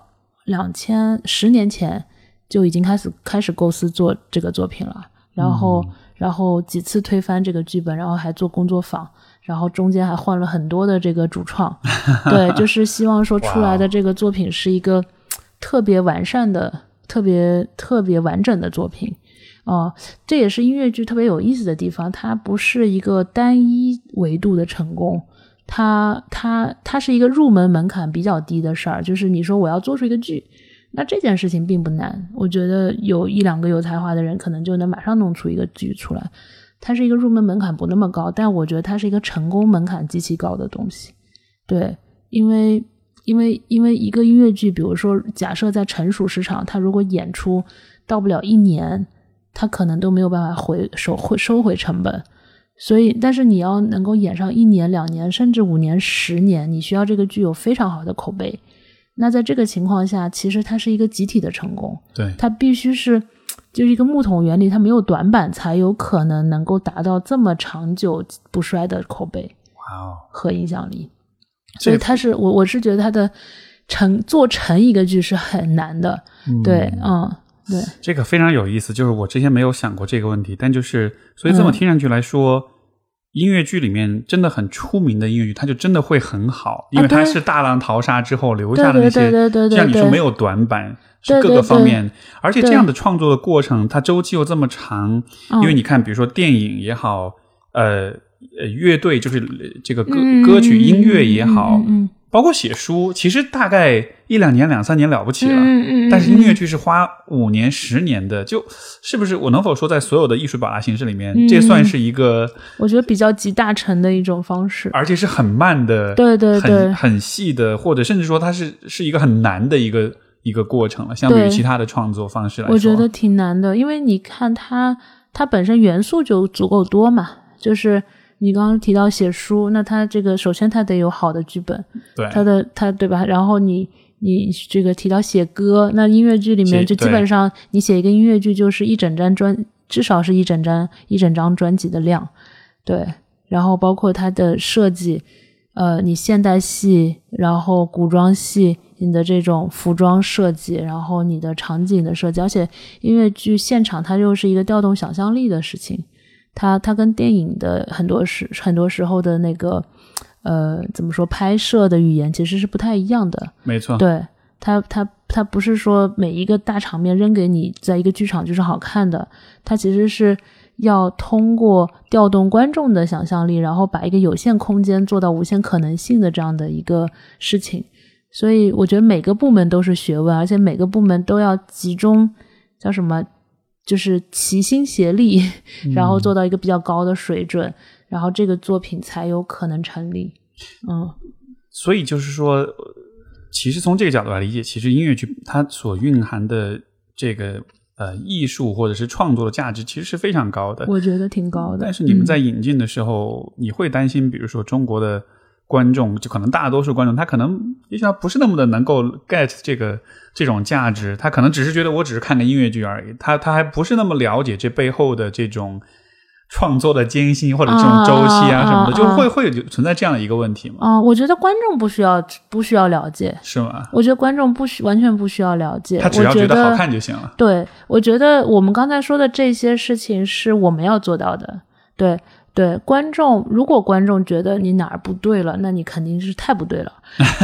10年前就已经开始构思做这个作品了，然后几次推翻这个剧本，然后还做工作坊，然后中间还换了很多的这个主创对，就是希望说出来的这个作品是一个特别完善的特别完整的作品这也是音乐剧特别有意思的地方，它不是一个单一维度的成功，它是一个入门门槛比较低的事儿，就是你说我要做出一个剧，那这件事情并不难，我觉得有1-2个有才华的人可能就能马上弄出一个剧出来，它是一个入门门槛不那么高，但我觉得它是一个成功门槛极其高的东西。对，因为一个音乐剧，比如说假设在成熟市场，它如果演出到不了1年，它可能都没有办法收回成本，所以但是你要能够演上1年2年甚至5年10年，你需要这个剧有非常好的口碑，那在这个情况下其实它是一个集体的成功， 对， 它必须是就是一个木桶原理，它没有短板才有可能够达到这么长久不衰的口碑和影响力。所以它是我是觉得它的做成一个剧是很难的。对，对， 这个非常有意思，就是我之前没有想过这个问题，但就是所以这么听上去来说，音乐剧里面真的很出名的音乐剧，它就真的会很好，因为它是大浪淘沙之后留下的那些，像你说没有短板，是各个方面，而且这样的创作的过程，它周期又这么长，因为你看，比如说电影也好，乐队就是这个歌曲音乐也好，包括写书，其实大概1-2年2-3年了不起了，但是音乐剧是花5年10年的，就是不是我能否说在所有的艺术表达形式里面，这算是一个我觉得比较集大成的一种方式， 而且是很慢的， 对， 很细的，或者甚至说它是一个很难的一个过程了，相比于其他的创作方式来说， 我觉得挺难的，因为你看它本身元素就足够多嘛，就是你刚刚提到写书，那它这个首先它得有好的剧本， 对， 它对吧？然后你这个提到写歌，那音乐剧里面就基本上你写一个音乐剧就是至少是一整张专辑的量，对。然后包括它的设计，你现代戏，然后古装戏，你的这种服装设计，然后你的场景的设计，而且音乐剧现场它又是一个调动想象力的事情。它跟电影的很多时候的那个怎么说拍摄的语言其实是不太一样的。 没错， 对，它不是说每一个大场面扔给你在一个剧场就是好看的，它其实是要通过调动观众的想象力，然后把一个有限空间做到无限可能性的这样的一个事情。所以我觉得每个部门都是学问，而且每个部门都要集中叫什么就是齐心协力，然后做到一个比较高的水准，然后这个作品才有可能成立。 所以就是说其实从这个角度来理解，其实音乐剧它所蕴含的这个艺术或者是创作的价值其实是非常高的， 我觉得挺高的。 但是你们在引进的时候，你会担心比如说中国的观众，就可能大多数观众他可能也许他不是那么的能够 get 这种价值，他可能只是觉得我只是看个音乐剧而已，他还不是那么了解这背后的这种创作的艰辛或者这种周期啊什么的，就会存在这样的一个问题吗？ 我觉得观众不需要了解， 是吗？ 我觉得观众完全不需要了解， 他只要觉得好看就行了。 对，我觉得我们刚才说的这些事情是我们要做到的。对，观众，如果观众觉得你哪儿不对了，那你肯定是太不对了。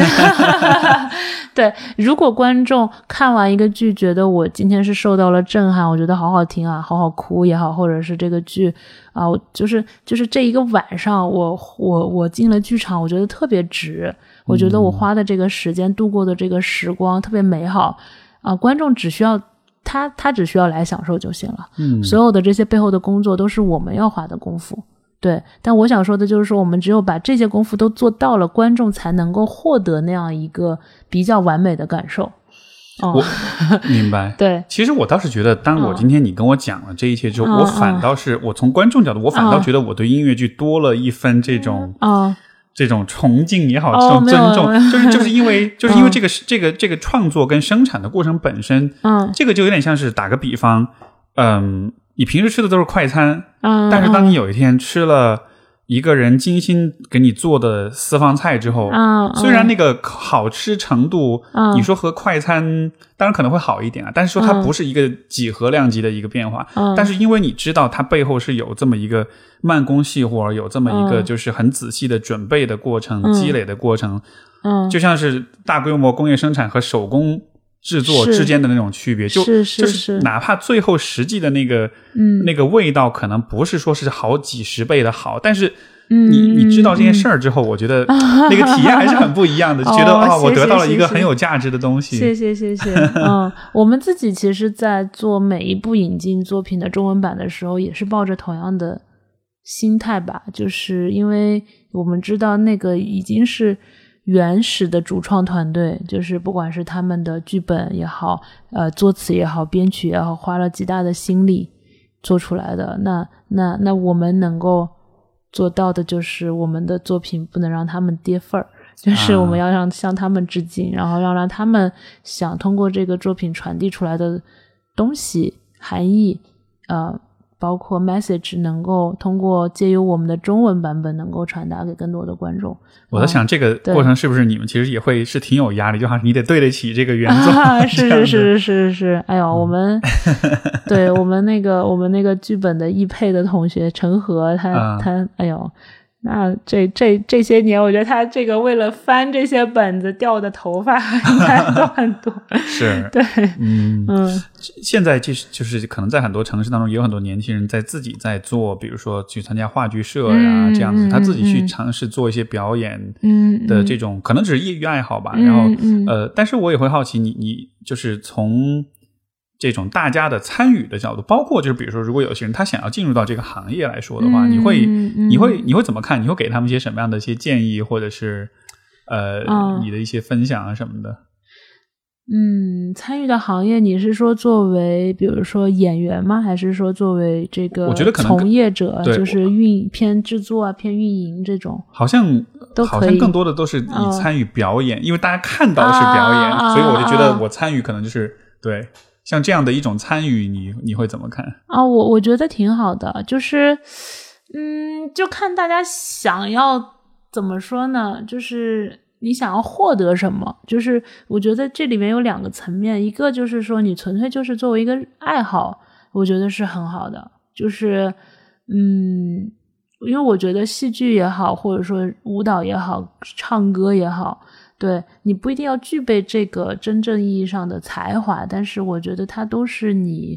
对，如果观众看完一个剧觉得我今天是受到了震撼，我觉得好好听啊，好好哭也好，或者是这个剧啊，就是这一个晚上我进了剧场，我觉得特别值，我觉得我花的这个时间度过的这个时光特别美好啊，观众只需要他只需要来享受就行了。所有的这些背后的工作都是我们要花的功夫。对，但我想说的就是说，我们只有把这些功夫都做到了，观众才能够获得那样一个比较完美的感受。 我明白。 对， 其实我倒是觉得，当我今天你跟我讲了这一切之后，我反倒是我从观众角度，我反倒觉得我对音乐剧多了一分这种这种崇敬也好，这种尊重，就是因为这个创作跟生产的过程本身，这个就有点像是打个比方，你平时吃的都是快餐，但是当你有一天吃了一个人精心给你做的私房菜之后，虽然那个好吃程度，你说和快餐当然可能会好一点啊，但是说它不是一个几何量级的一个变化，但是因为你知道它背后是有这么一个慢工细活，有这么一个就是很仔细的准备的过程，积累的过程，就像是大规模工业生产和手工制作之间的那种区别，就是哪怕最后实际的那个味道可能不是说是好几十倍的好，但是你知道这件事儿之后，我觉得那个体验还是很不一样的，觉得我得到了一个很有价值的东西。 谢谢我们自己其实在做每一部引进作品的中文版的时候，也是抱着同样的心态吧，就是因为我们知道那个已经是原始的主创团队，就是不管是他们的剧本也好，作词也好，编曲也好，花了极大的心力做出来的。那我们能够做到的就是我们的作品不能让他们跌份儿，就是我们要向他们致敬，然后让他们想通过这个作品传递出来的东西含义包括 message 能够通过借由我们的中文版本能够传达给更多的观众。 我在想这个过程是不是你们其实也会是挺有压力，就好像你得对得起这个原作是哎呦我们对我们那个剧本的译配的同学陈和他哎呦那这些年我觉得他这个为了翻这些本子掉的头发应该都很多是对现在就是可能在很多城市当中也有很多年轻人自己在做，比如说去参加话剧社呀这样子，他自己去尝试做一些表演的这种可能只是业余爱好吧，然后但是我也会好奇你就是从这种大家的参与的角度，包括就是比如说如果有些人他想要进入到这个行业来说的话，你会怎么看？你会给他们一些什么样的一些建议，或者是你的一些分享啊什么的？ 参与的行业你是说作为比如说演员吗？还是说作为这个我觉得可能从业者，就是偏制作啊偏运营这种？好像更多的都是你参与表演，因为大家看到的是表演，所以我就觉得我参与可能就是对像这样的一种参与，你会怎么看？ 我觉得挺好的，就是就看大家想要怎么说呢，就是你想要获得什么，就是我觉得这里面有两个层面，一个就是说你纯粹就是作为一个爱好，我觉得是很好的，就是因为我觉得戏剧也好，或者说舞蹈也好，唱歌也好，对，你不一定要具备这个真正意义上的才华，但是我觉得它都是你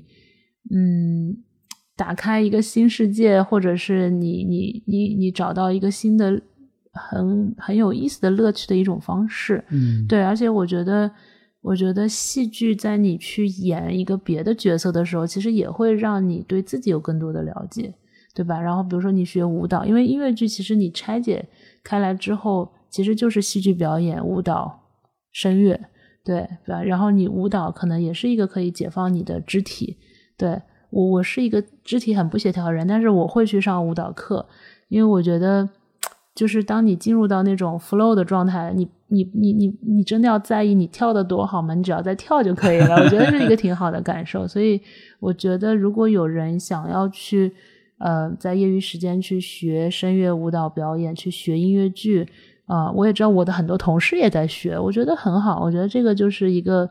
打开一个新世界，或者是你找到一个新的很有意思的乐趣的一种方式。对，而且我觉得戏剧在你去演一个别的角色的时候，其实也会让你对自己有更多的了解，对吧？然后比如说你学舞蹈，因为音乐剧其实你拆解开来之后其实就是戏剧表演、舞蹈、声乐，对吧？然后你舞蹈可能也是一个可以解放你的肢体，对，我是一个肢体很不协调的人，但是我会去上舞蹈课，因为我觉得就是当你进入到那种 flow 的状态，你真的要在意你跳得多好吗？你只要在跳就可以了。我觉得是一个挺好的感受。所以我觉得如果有人想要去在业余时间去学声乐舞蹈表演，去学音乐剧我也知道我的很多同事也在学，我觉得很好。我觉得这个就是一个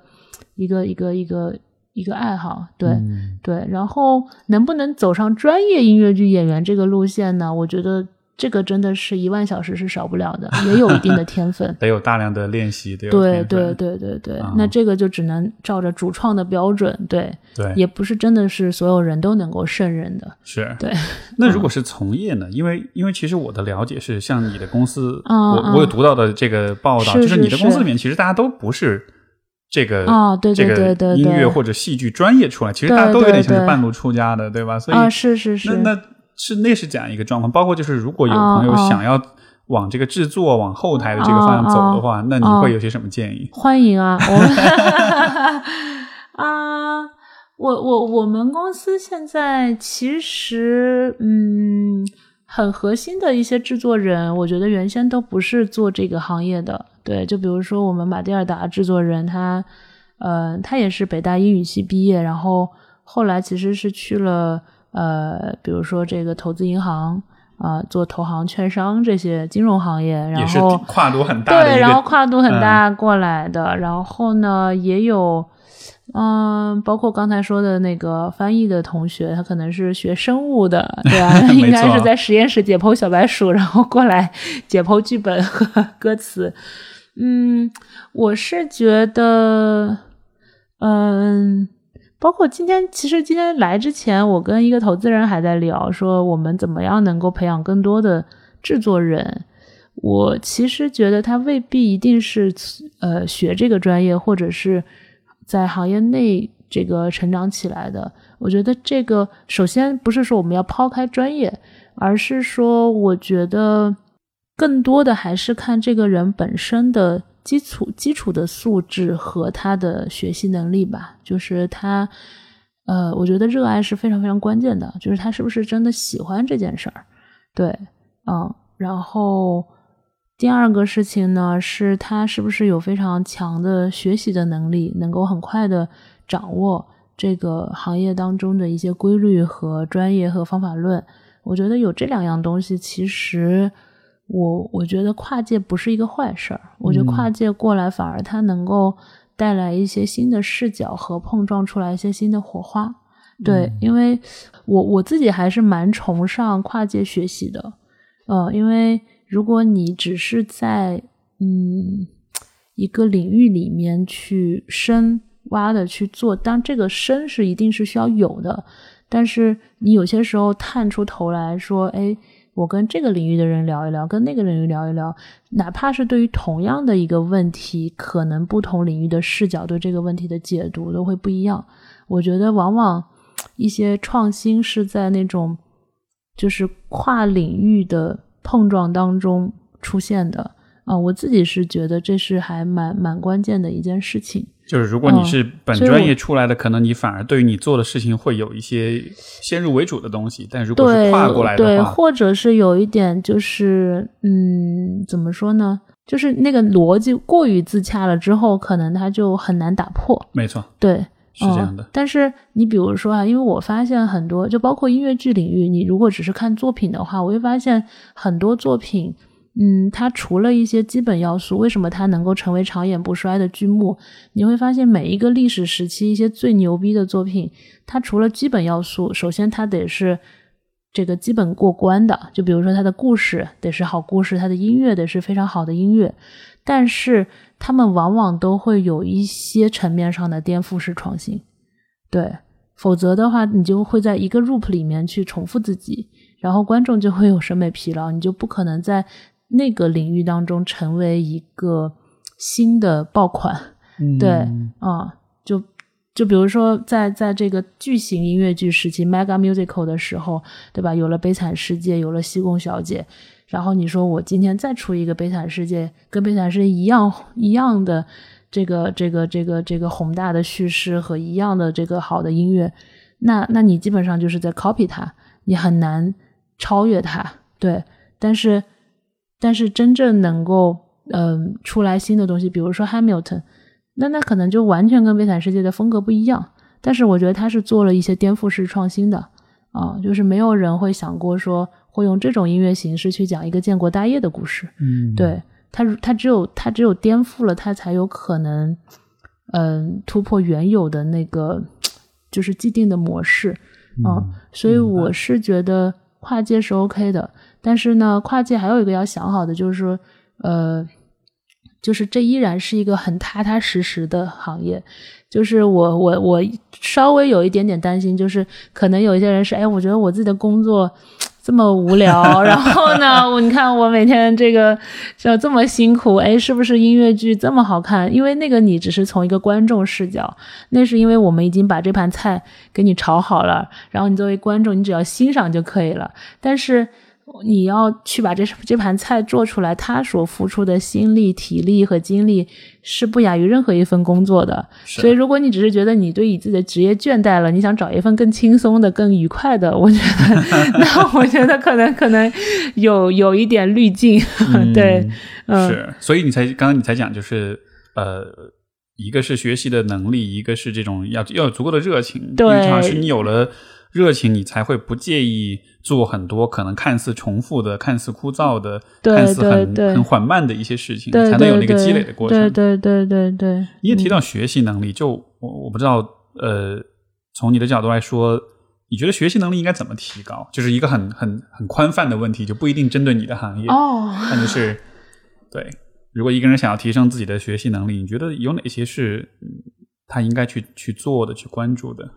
爱好，对、对。然后能不能走上专业音乐剧演员这个路线呢？我觉得这个真的是10000小时是少不了的，也有一定的天分得有大量的练习，得有天分。对、那这个就只能照着主创的标准，对，也不是真的是所有人都能够胜任的。 是， 对。 那如果是从业呢？因为其实我的了解是，像你的公司，我有读到的这个报道，就是你的公司里面其实大家都不是这个这个音乐或者戏剧专业出来，其实大家都有点像是半路出家的，对吧？所以是那是这样一个状况。包括就是如果有朋友想要往这个制作往后台的这个方向走的话，那你会有些什么建议？ 欢迎啊！我们公司现在其实很核心的一些制作人，我觉得原先都不是做这个行业的。对，就比如说我们马蒂尔达制作人，他也是北大英语系毕业，然后后来其实是去了比如说这个投资银行做投行券商这些金融行业，然后也是跨度很大的对，然后跨度很大过来的。然后呢也有包括刚才说的那个翻译的同学，他可能是学生物的，对吧？应该是在实验室解剖小白鼠，然后过来解剖剧本和歌词。我是觉得包括今天来之前，我跟一个投资人还在聊，说我们怎么样能够培养更多的制作人。我其实觉得他未必一定是学这个专业，或者是在行业内这个成长起来的。我觉得这个首先不是说我们要抛开专业，而是说我觉得更多的还是看这个人本身的基础的素质和他的学习能力吧。就是他我觉得热爱是非常非常关键的，就是他是不是真的喜欢这件事儿。对，然后第二个事情呢，是他是不是有非常强的学习的能力，能够很快的掌握这个行业当中的一些规律和专业和方法论。我觉得有这2样东西，其实我觉得跨界不是一个坏事儿。我觉得跨界过来反而它能够带来一些新的视角和碰撞出来一些新的火花。对，因为我自己还是蛮崇尚跨界学习的。因为如果你只是在一个领域里面去深挖的去做，当这个深是一定是需要有的，但是你有些时候探出头来说，我跟这个领域的人聊一聊，跟那个领域聊一聊，哪怕是对于同样的一个问题，可能不同领域的视角对这个问题的解读都会不一样。我觉得往往一些创新是在那种就是跨领域的碰撞当中出现的。我自己是觉得这是还蛮关键的一件事情。 就是如果你是本专业出来的，可能你反而对于你做的事情会有一些先入为主的东西，但如果是跨过来的话， 对，或者是有一点就是怎么说呢，就是那个逻辑过于自洽了之后，可能它就很难打破。 没错， 对， 是这样的。 但是你比如说因为我发现很多，就包括音乐剧领域，你如果只是看作品的话，我会发现很多作品它除了一些基本要素，为什么它能够成为长演不衰的剧目，你会发现每一个历史时期一些最牛逼的作品，它除了基本要素，首先它得是这个基本过关的，就比如说它的故事得是好故事，它的音乐得是非常好的音乐，但是他们往往都会有一些层面上的颠覆式创新。对，否则的话你就会在一个 loop 里面去重复自己，然后观众就会有审美疲劳，你就不可能在那个领域当中成为一个新的爆款。对，就比如说在这个巨型音乐剧时期 Mega Musical 的时候，对吧，有了悲惨世界，有了西贡小姐，然后你说我今天再出一个悲惨世界，跟悲惨世界一样的这个宏大的叙事和一样的这个好的音乐，那你基本上就是在 copy 它，你很难超越它。对，但是但是真正能够出来新的东西，比如说 Hamilton， 那可能就完全跟悲惨世界的风格不一样，但是我觉得他是做了一些颠覆式创新的就是没有人会想过说会用这种音乐形式去讲一个建国大业的故事。对，他只有颠覆了，他才有可能突破原有的那个就是既定的模式所以我是觉得跨界是 OK 的，但是呢跨界还有一个要想好的就是说就是这依然是一个很踏踏实实的行业，就是我稍微有一点点担心，就是可能有一些人是我觉得我自己的工作这么无聊然后呢你看我每天这个就这么辛苦是不是音乐剧这么好看，因为那个你只是从一个观众视角，那是因为我们已经把这盘菜给你炒好了，然后你作为观众你只要欣赏就可以了，但是你要去把这盘菜做出来，他所付出的心力体力和精力是不亚于任何一份工作的。所以如果你只是觉得你对你自己的职业倦怠了，你想找一份更轻松的更愉快的，我觉得那我觉得可能有一点滤镜对是，所以刚刚你才讲就是一个是学习的能力，一个是这种要有足够的热情，对，正好是你有了热情你才会不介意做很多可能看似重复的看似枯燥的看似很缓慢的一些事情，才能有那个积累的过程。 对你也提到学习能力，就我不知道从你的角度来说你觉得学习能力应该怎么提高，就是一个很宽泛的问题，就不一定针对你的行业但就是对，如果一个人想要提升自己的学习能力，你觉得有哪些是他应该去做的去关注的？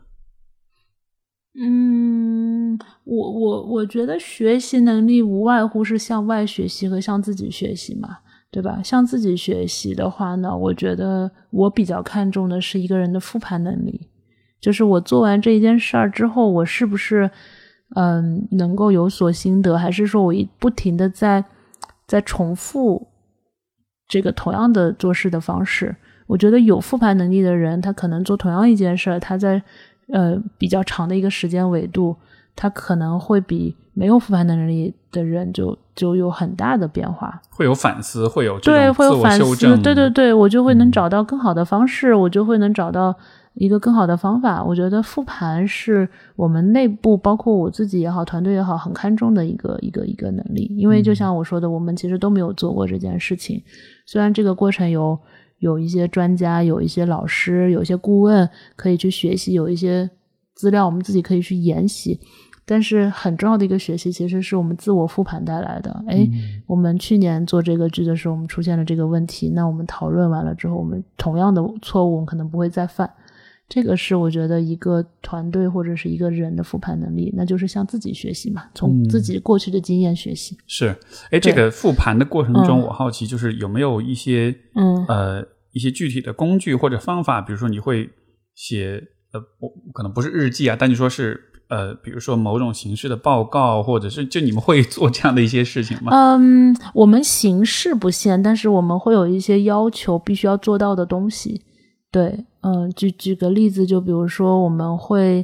我觉得学习能力无外乎是向外学习和向自己学习嘛，对吧？向自己学习的话呢，我觉得我比较看重的是一个人的复盘能力，就是我做完这一件事儿之后，我是不是能够有所心得，还是说我不停的在重复这个同样的做事的方式。我觉得有复盘能力的人，他可能做同样一件事，他在比较长的一个时间维度，他可能会比没有复盘能力的人就有很大的变化， 会有反思，会有这种自我修正。 对，我就会能找到更好的方式，我就会能找到一个更好的方法。我觉得复盘是我们内部包括我自己也好团队也好很看重的一个能力，因为就像我说的我们其实都没有做过这件事情，虽然这个过程有一些专家有一些老师有一些顾问可以去学习，有一些资料我们自己可以去研习，但是很重要的一个学习其实是我们自我复盘带来的。我们去年做这个剧的时候我们出现了这个问题，那我们讨论完了之后我们同样的错误我们可能不会再犯，这个是我觉得一个团队或者是一个人的复盘能力，那就是向自己学习嘛，从自己过去的经验学习。 是这个复盘的过程中我好奇就是有没有一些一些具体的工具或者方法，比如说你会写可能不是日记啊，但你说是比如说某种形式的报告，或者是就你们会做这样的一些事情吗？ 我们形式不限，但是我们会有一些要求必须要做到的东西。对，举个例子，就比如说我们会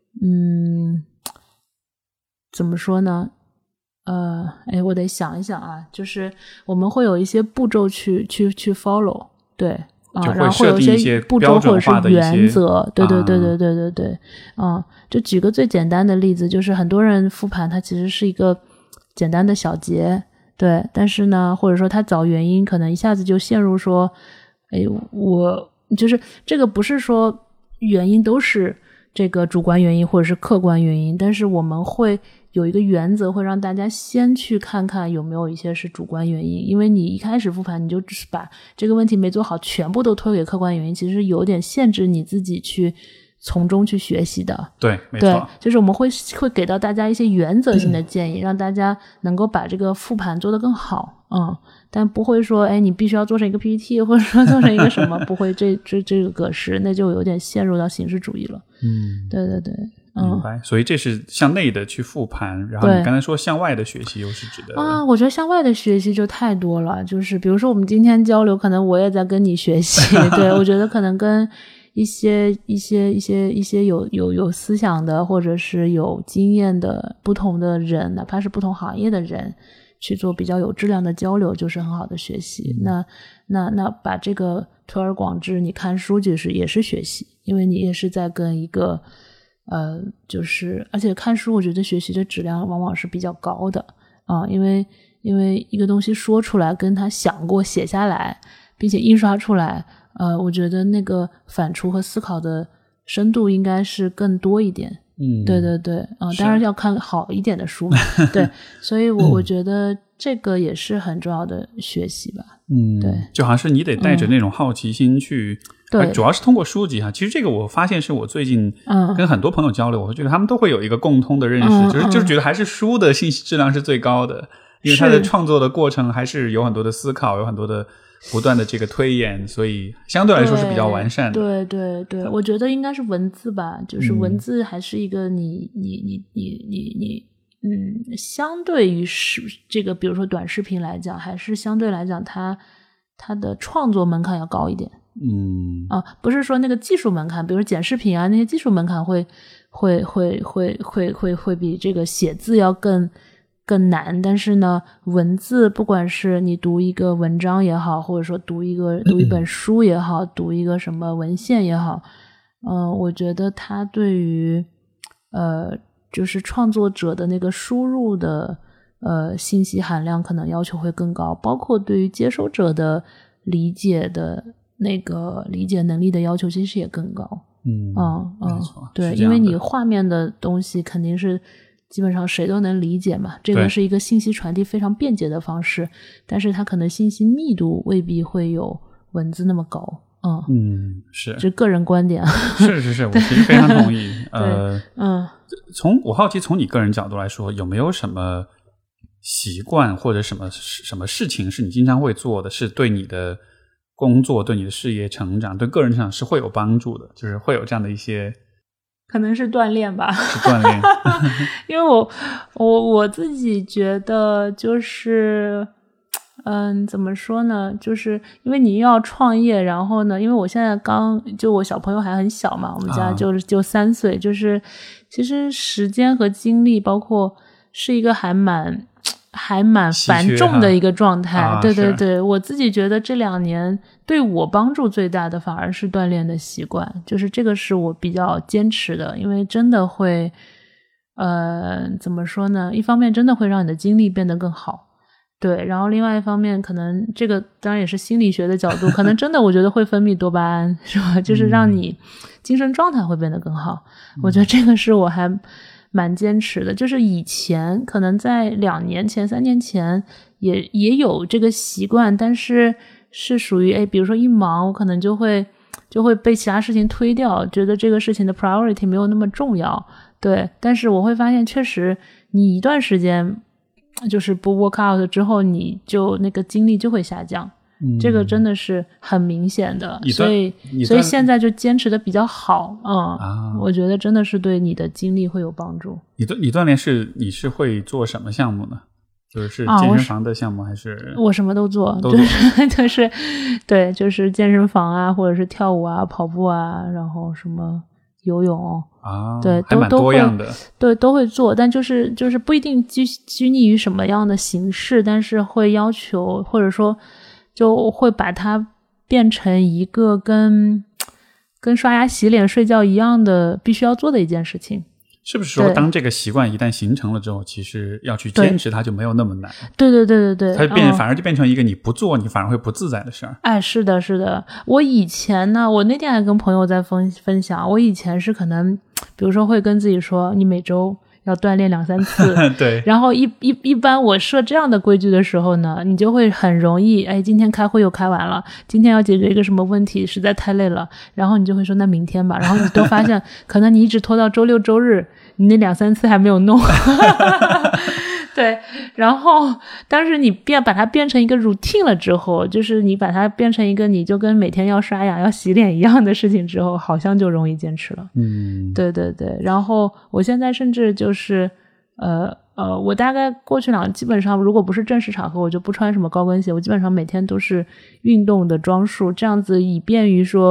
怎么说呢？我得想一想啊，就是我们会有一些步骤去 follow， 对然后会有一些步骤或者是原则，对，就举个最简单的例子，就是很多人复盘它其实是一个简单的小节，对，但是呢或者说他找原因可能一下子就陷入说我就是这个不是说原因都是这个主观原因或者是客观原因，但是我们会有一个原则，会让大家先去看看有没有一些是主观原因，因为你一开始复盘你就只是把这个问题没做好全部都推给客观原因，其实有点限制你自己去从中去学习的。 对，没错， 对，就是我们会给到大家一些原则性的建议，让大家能够把这个复盘做得更好。但不会说你必须要做成一个 PPT 或者说做成一个什么不会这个格式，那就有点陷入到形式主义了。对， 明白。所以这是向内的去复盘，然后你刚才说向外的学习又是指的我觉得向外的学习就太多了，就是比如说我们今天交流可能我也在跟你学习对，我觉得可能跟一些有思想的或者是有经验的不同的人，哪怕是不同行业的人去做比较有质量的交流，就是很好的学习。那把这个推而广之，你看书就是也是学习，因为你也是在跟一个就是而且看书我觉得学习的质量往往是比较高的因为一个东西说出来跟他想过写下来并且印刷出来我觉得那个反刍和思考的深度应该是更多一点。对对对当然要看好一点的书嘛对，所以我觉得这个也是很重要的学习吧。对， 就好像是你得带着那种好奇心去对， 主要是通过书籍其实这个我发现是我最近跟很多朋友交流我觉得他们都会有一个共通的认识就是觉得还是书的信息质量是最高的，因为它的创作的过程还是有很多的思考，有很多的不断的这个推演，所以相对来说是比较完善的。 对对对，我觉得应该是文字吧，就是文字还是一个你相对于是这个比如说短视频来讲，还是相对来讲它的创作门槛要高一点。不是说那个技术门槛，比如剪视频啊那些技术门槛会比这个写字要更难，但是呢文字不管是你读一个文章也好，或者说读一本书也好，读一个什么文献也好我觉得它对于就是创作者的那个输入的信息含量可能要求会更高，包括对于接收者的理解的那个理解能力的要求其实也更高。 没错， 对，因为你画面的东西肯定是基本上谁都能理解嘛，这个是一个信息传递非常便捷的方式，但是它可能信息密度未必会有文字那么高。 是， 这个人观点是，我其实非常同意。 我好奇从你个人角度来说，有没有什么习惯或者什么事情是你经常会做的，是对你的工作、对你的事业成长、对个人成长是会有帮助的，就是会有这样的一些。 可能是锻炼吧， 是锻炼。 因为我自己觉得就是怎么说呢，就是因为你要创业，然后呢因为我现在我小朋友还很小嘛，我们家就3岁就是其实时间和精力包括是一个还蛮繁重的一个状态。对对对，我自己觉得这2年对我帮助最大的反而是锻炼的习惯，就是这个是我比较坚持的，因为真的会怎么说呢，一方面真的会让你的精力变得更好，对，然后另外一方面可能这个当然也是心理学的角度可能真的我觉得会分泌多巴胺是吧，就是让你精神状态会变得更好。我觉得这个是我还蛮坚持的，就是以前可能在2年前3年前也有这个习惯，但是属于比如说一忙我可能就会被其他事情推掉，觉得这个事情的 priority 没有那么重要。对，但是我会发现确实你一段时间就是不 work out 之后，你就那个精力就会下降。这个真的是很明显的，所以现在就坚持的比较好。我觉得真的是对你的精力会有帮助。 你锻炼你是会做什么项目呢？就是健身房的项目还是？ 我什么都做，就是对，就是健身房啊，或者是跳舞啊、跑步啊，然后什么游泳对， 还蛮多样的。 对，都会做，但就是不一定拘泥于什么样的形式，但是会要求或者说就会把它变成一个跟刷牙洗脸睡觉一样的必须要做的一件事情。 是不是说当这个习惯一旦形成了之后，其实要去坚持它就没有那么难？ 对对对对对， 它反而就变成一个你不做你反而会不自在的事儿。 是的是的，我以前呢，我那天还跟朋友在分享，我以前是可能比如说会跟自己说你每周要锻炼2-3次对， 然后一般我设这样的规矩的时候呢，你就会很容易今天开会又开完了，今天要解决一个什么问题实在太累了，然后你就会说那明天吧，然后你都发现可能你一直拖到周六周日，你那2-3次还没有弄对，然后当时你把它变成一个 routine 了之后，就是你把它变成一个你就跟每天要刷牙要洗脸一样的事情之后，好像就容易坚持了。对对对，然后我现在甚至就是我大概过去基本上如果不是正式场合我就不穿什么高跟鞋，我基本上每天都是运动的装束，这样子以便于说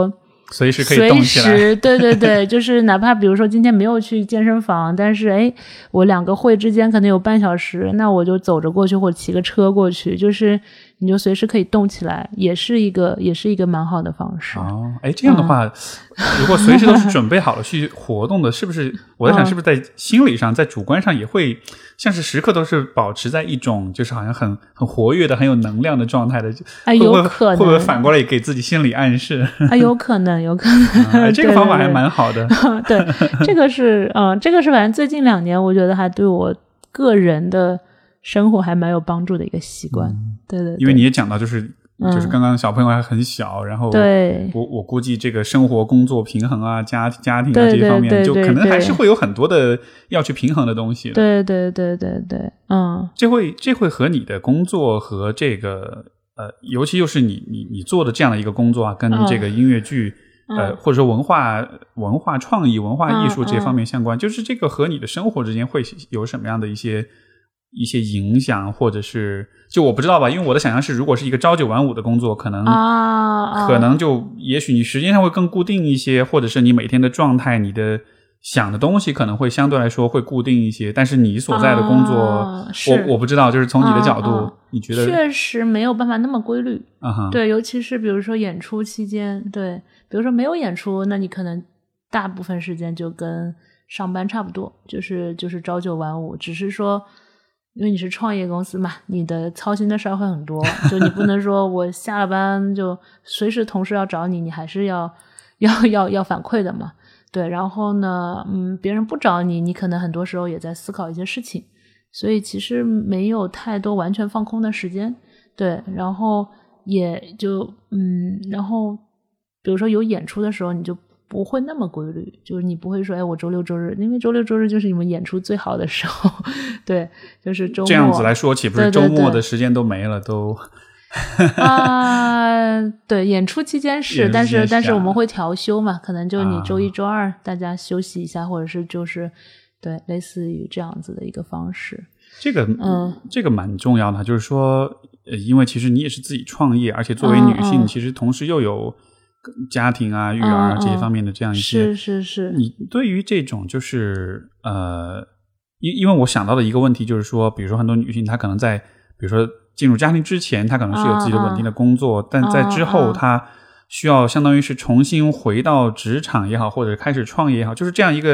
随时可以动起来， 随时对对对，就是哪怕比如说今天没有去健身房，但是我2个会之间可能有半小时，那我就走着过去或者骑个车过去，就是你就随时可以动起来，也是一个蛮好的方式。 这样的话，如果随时都是准备好了去活动的，是不是我在想是不是在心理上在主观上也会像是时刻都是保持在一种就是好像很活跃的很有能量的状态的， 有可能会不会反过来也给自己心理暗示有可能这个方法还蛮好的对，这个是反正最近2年我觉得还对我个人的生活还蛮有帮助的一个习惯。对对对， 因为你也讲到就是刚刚小朋友还很小，然后对我估计这个生活工作平衡啊家庭啊这一方面就可能还是会有很多的要去平衡的东西。 对对对对对， 这会和你的工作和这个尤其又是你做的这样的一个工作啊，跟这个音乐剧或者说文化创意文化艺术这方面相关，就是这个和你的生活之间会有什么样的一些影响，或者是就我不知道吧，因为我的想象是如果是一个朝9晚5的工作，可能就也许你时间上会更固定一些，或者是你每天的状态你的想的东西可能会相对来说会固定一些，但是你所在的工作我不知道，就是从你的角度你觉得确实没有办法那么规律。对，尤其是比如说演出期间，对，比如说没有演出，那你可能大部分时间就跟上班差不多，就是朝9晚5，只是说因为你是创业公司嘛，你的操心的事儿会很多，就你不能说我下了班就随时同事要找你，你还是要反馈的嘛。对，然后呢别人不找你，你可能很多时候也在思考一些事情，所以其实没有太多完全放空的时间。对，然后也就然后比如说有演出的时候你就不会那么规律，就是你不会说我周六周日，因为周六周日就是你们演出最好的时候。对，就是周末这样子来说岂不是周末的时间都没了？都对，演出期间是，但是我们会调休嘛，可能就你周1周2大家休息一下，或者是就是对类似于这样子的一个方式。 这个蛮重要的，就是说因为其实你也是自己创业，而且作为女性其实同时又有家庭啊育儿啊这些方面的这样一些是你对于这种就是因为我想到的一个问题就是说，比如说很多女性她可能在比如说进入家庭之前她可能是有自己的稳定的工作，但在之后她需要相当于是重新回到职场也好，或者开始创业也好，就是这样一个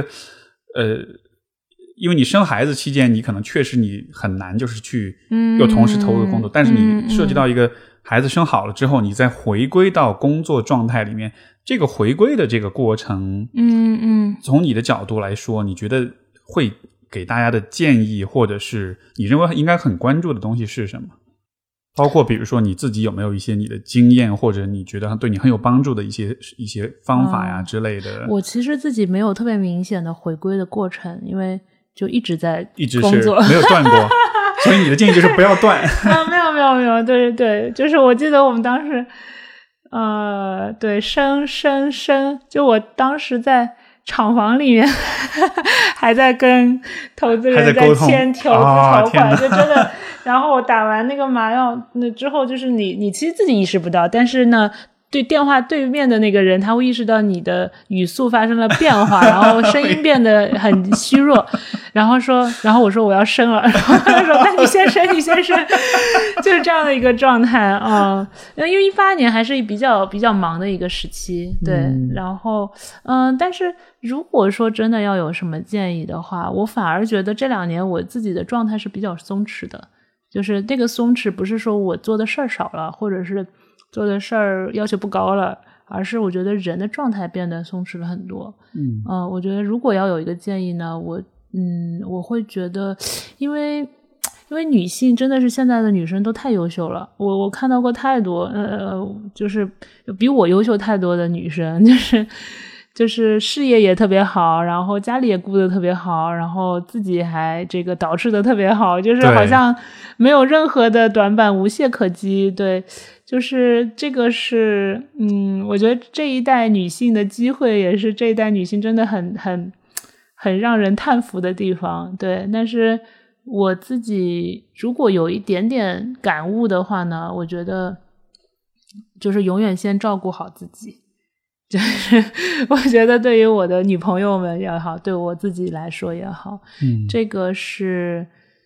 因为你生孩子期间你可能确实你很难就是去又同时投入工作，但是你涉及到一个孩子生好了之后你再回归到工作状态里面，这个回归的这个过程从你的角度来说，你觉得会给大家的建议或者是你认为应该很关注的东西是什么？包括比如说你自己有没有一些你的经验，或者你觉得对你很有帮助的一些方法呀之类的。 我其实自己没有特别明显的回归的过程，因为就一直在工作， 没有断过。所以你的建议就是不要断。 没有，对对，就是我记得我们当时对生，就我当时在厂房里面还在跟投资人在签投资条款，就真的。然后我打完那个麻药那之后，就是你其实自己意识不到，但是呢对电话对面的那个人他会意识到你的语速发生了变化，然后声音变得很虚弱，然后我说我要生了，然后他说那你先生就是这样的一个状态因为18年还是比较忙的一个时期。对，然后但是如果说真的要有什么建议的话，我反而觉得这2年我自己的状态是比较松弛的，就是那个松弛不是说我做的事儿少了，或者是做的事儿要求不高了，而是我觉得人的状态变得松弛了很多。我觉得如果要有一个建议呢，我会觉得因为女性真的是现在的女生都太优秀了，我看到过太多就是比我优秀太多的女生，就是事业也特别好，然后家里也顾得特别好，然后自己还这个捯饬得特别好，就是好像没有任何的短板，无懈可击。对，就是这个是我觉得这一代女性的机会，也是这一代女性真的很让人叹服的地方。对，但是我自己如果有一点点感悟的话呢，我觉得就是永远先照顾好自己。 就是我觉得对于我的女朋友们也好，对我自己来说也好，这个是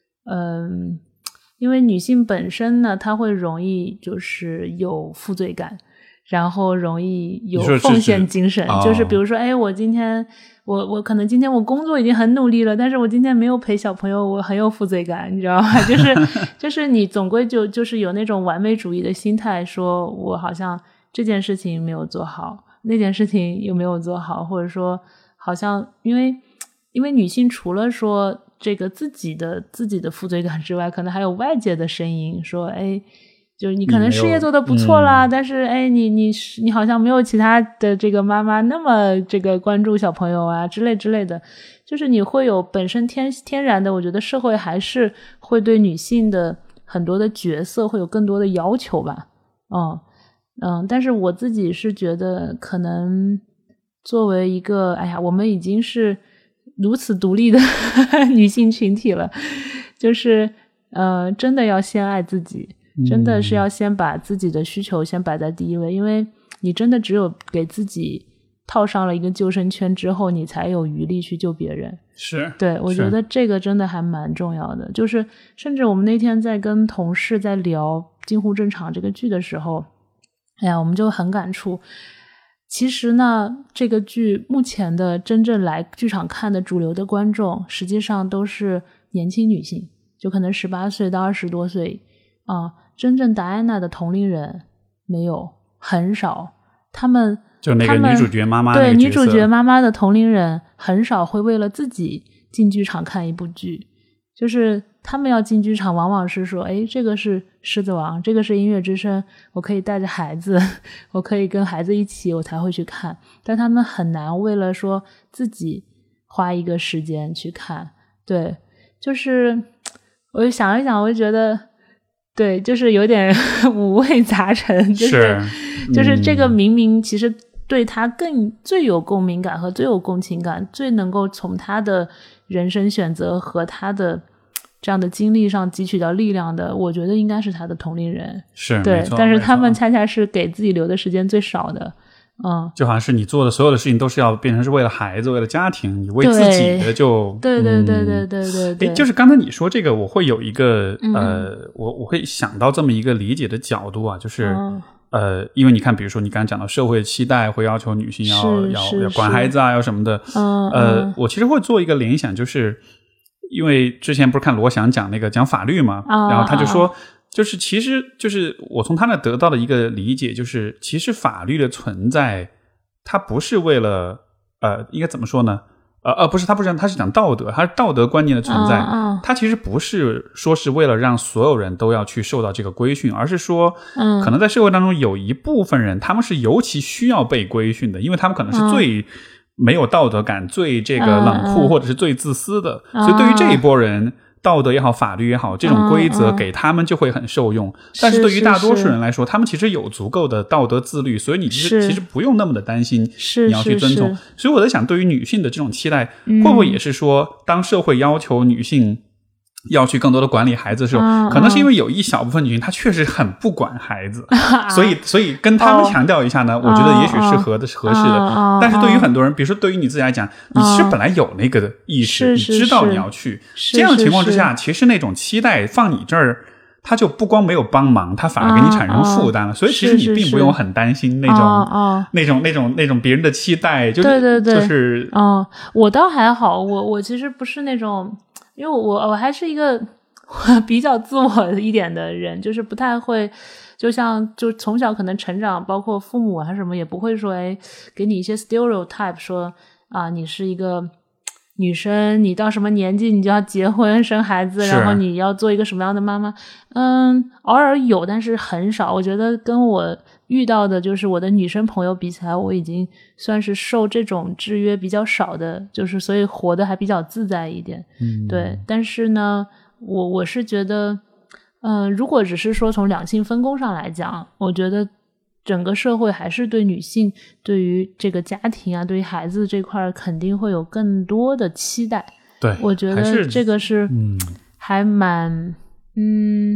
因为女性本身呢，她会容易就是有负罪感，然后容易有奉献精神，就是比如说我今天我可能今天我工作已经很努力了，但是我今天没有陪小朋友，我很有负罪感，你知道吗？就是你总归就是有那种完美主义的心态，说我好像这件事情没有做好，那件事情又没有做好，或者说好像因为女性除了说这个自己的负罪感之外，可能还有外界的声音说就是你可能事业做得不错啦，但是你好像没有其他的这个妈妈那么这个关注小朋友啊之类的，就是你会有本身天然的，我觉得社会还是会对女性的很多的角色会有更多的要求吧。但是我自己是觉得可能作为一个我们已经是如此独立的女性群体了，就是真的要先爱自己，真的是要先把自己的需求先摆在第一位，因为你真的只有给自己套上了一个救生圈之后，你才有余力去救别人。 是， 对，我觉得这个真的还蛮重要的。就是甚至我们那天在跟同事在聊《近乎正常》这个剧的时候，我们就很感触。其实呢，这个剧目前的真正来剧场看的主流的观众，实际上都是年轻女性，就可能18岁到20多岁真正戴安娜的同龄人没有，很少。他们就那个女主角妈妈， 对，女主角妈妈的同龄人很少会为了自己进剧场看一部剧，就是他们要进剧场往往是说这个是狮子王，这个是音乐之声，我可以带着孩子，我可以跟孩子一起，我才会去看。但他们很难为了说自己花一个时间去看。对，就是我就想一想，我就觉得对，就是有点五味杂陈，就是这个明明其实对他最有共鸣感和最有共情感，最能够从他的人生选择和他的这样的经历上汲取到力量的，我觉得应该是他的同龄人。 是， 对，但是他们恰恰是给自己留的时间最少的。 就好像是你做的所有的事情都是要变成是为了孩子，为了家庭，你为自己的就对， 就是刚才你说这个，我会有一个我会想到这么一个理解的角度啊，就是因为你看，比如说你刚才讲到社会期待会要求女性要管孩子啊，要什么的，我其实会做一个联想，就是因为之前不是看罗翔讲那个讲法律嘛，然后他就说。就是其实就是我从他那得到的一个理解，就是其实法律的存在它不是为了应该怎么说呢，不是，他是讲道德，他是道德观念的存在，他其实不是说是为了让所有人都要去受到这个规训，而是说可能在社会当中有一部分人他们是尤其需要被规训的，因为他们可能是最没有道德感，最这个冷酷或者是最自私的，所以对于这一波人道德也好，法律也好，这种规则给他们就会很受用。但是对于大多数人来说，他们其实有足够的道德自律，所以你其实不用那么的担心你要去遵从。所以我在想，对于女性的这种期待，会不会也是说，当社会要求女性要去更多的管理孩子的时候，可能是因为有一小部分女性她确实很不管孩子，所以跟他们强调一下呢，我觉得也许是合适的。但是对于很多人，比如说对于你自己来讲，你其实本来有那个意识，你知道你要去这样的情况之下，其实那种期待放你这儿，他就不光没有帮忙，他反而给你产生负担了。所以其实你并不用很担心那种别人的期待， 对就是我倒还好，我其实不是那种。因为我还是一个比较自我一点的人，就是不太会就从小可能成长，包括父母还是什么也不会说给你一些 stereotype 说你是一个女生，你到什么年纪你就要结婚生孩子，然后你要做一个什么样的妈妈。偶尔有，但是很少。我觉得跟我遇到的就是我的女生朋友比起来，我已经算是受这种制约比较少的，就是所以活得还比较自在一点。对。但是呢，我是觉得如果只是说从两性分工上来讲，我觉得整个社会还是对女性对于这个家庭啊，对于孩子这块肯定会有更多的期待。 对， 我觉得这个是还蛮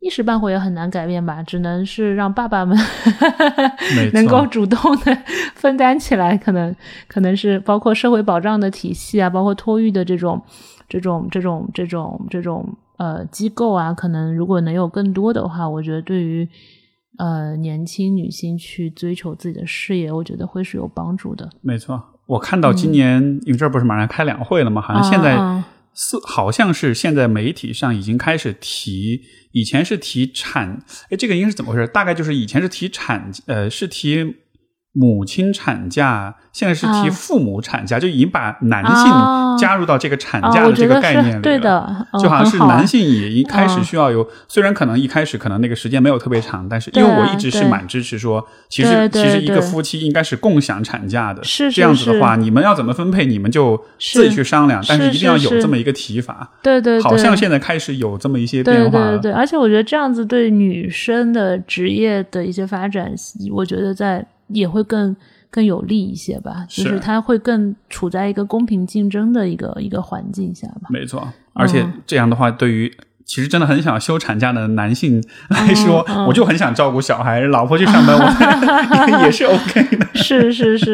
一时半会也很难改变吧，只能是让爸爸们能够主动的分担起来，可能是包括社会保障的体系啊，包括托育的这种机构啊，可能如果能有更多的话，我觉得对于年轻女性去追求自己的事业，我觉得会是有帮助的。 没错，我看到今年因为这不是马上开两会了吗，好像现在好像是现在媒体上已经开始提，以前是提这个应该是怎么回事？大概就是以前是提是提母亲产假，现在是提父母产假，就已经把男性加入到这个产假的这个概念里了。 对的， 就好像是男性也一开始需要有，虽然可能一开始可能那个时间没有特别长，但是因为我一直是蛮支持说，其实一个夫妻应该是共享产假的， 是这样子的话，你们要怎么分配，你们就自己去商量，但是一定要有这么一个提法。 对， 好像现在开始有这么一些变化了。 对，而且我觉得这样子对女生的职业的一些发展，我觉得也会更有利一些吧，就是它会更处在一个公平竞争的一个环境下吧。 没错，而且这样的话，对于其实真的很想休产假的男性来说，我就很想照顾小孩，老婆去上班，我也是 OK 的。 是，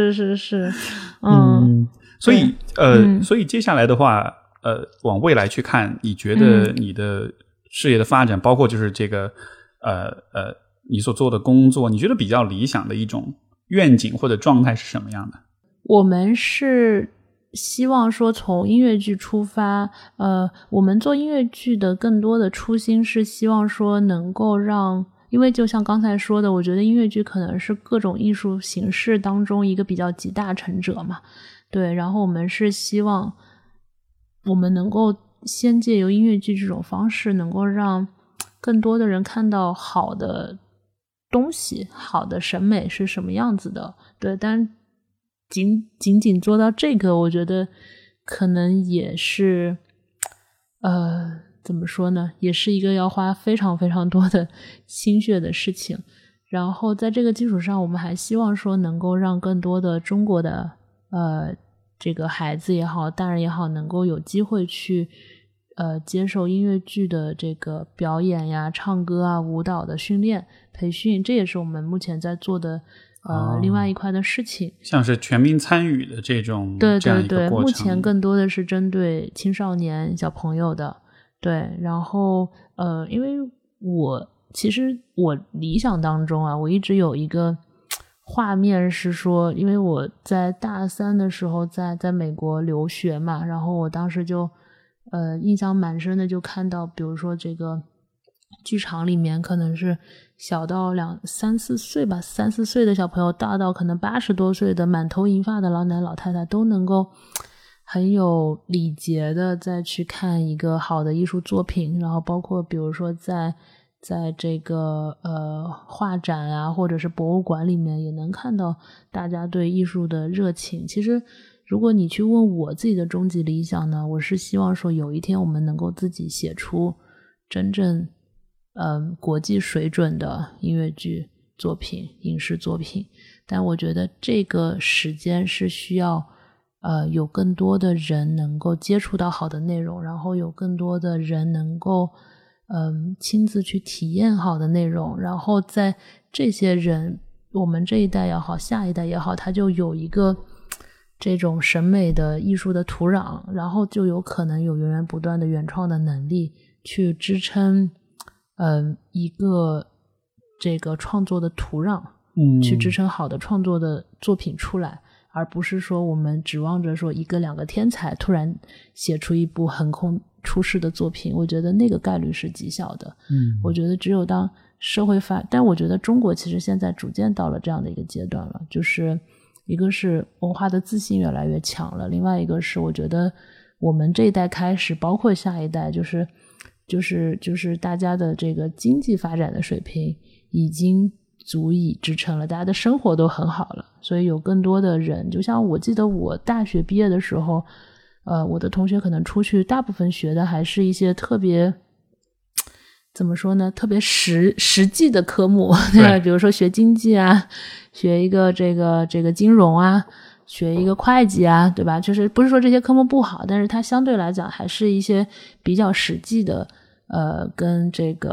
所以接下来的话，往未来去看，你觉得你的事业的发展，包括就是这个你所做的工作，你觉得比较理想的一种愿景或者状态是什么样的？ 我们是希望说从音乐剧出发，我们做音乐剧的更多的初心是希望说能够让，因为就像刚才说的，我觉得音乐剧可能是各种艺术形式当中一个比较集大成者嘛，对，然后我们是希望我们能够先借由音乐剧这种方式，能够让更多的人看到好的东西，好的审美是什么样子的，对，但仅仅做到这个，我觉得可能也是怎么说呢，也是一个要花非常非常多的心血的事情。然后在这个基础上，我们还希望说能够让更多的中国的这个孩子也好，大人也好，能够有机会去接受音乐剧的这个表演呀、唱歌啊、舞蹈的训练培训，这也是我们目前在做的另外一块的事情，像是全民参与的这种对， 这样一个过程。 目前更多的是针对青少年小朋友的，对。然后因为其实我理想当中啊，我一直有一个画面是说，因为我在大3的时候在美国留学嘛，然后我当时就印象蛮深的，就看到比如说这个剧场里面可能是小到3、4岁吧，3、4岁的小朋友，大到可能80多岁的满头银发的老奶老太太，都能够很有礼节的再去看一个好的艺术作品。然后包括比如说在这个画展啊，或者是博物馆里面，也能看到大家对艺术的热情。其实如果你去问我自己的终极理想呢，我是希望说有一天我们能够自己写出真正国际水准的音乐剧作品、影视作品。但我觉得这个时间是需要有更多的人能够接触到好的内容，然后有更多的人能够亲自去体验好的内容，然后在这些人，我们这一代也好，下一代也好，他就有一个这种审美的艺术的土壤，然后就有可能有源源不断的原创的能力去支撑一个这个创作的土壤，去支撑好的创作的作品出来，而不是说我们指望着说1个2个天才突然写出一部横空出世的作品，我觉得那个概率是极小的。我觉得只有当社会但我觉得中国其实现在逐渐到了这样的一个阶段了，就是一个是文化的自信越来越强了，另外一个是我觉得我们这一代开始，包括下一代，就是大家的这个经济发展的水平已经足以支撑了，大家的生活都很好了，所以有更多的人，就像我记得我大学毕业的时候，我的同学可能出去大部分学的还是一些特别怎么说呢，特别实际的科目，对，比如说学经济啊，学一个这个金融啊，学一个会计啊，对吧？就是不是说这些科目不好，但是它相对来讲还是一些比较实际的跟这个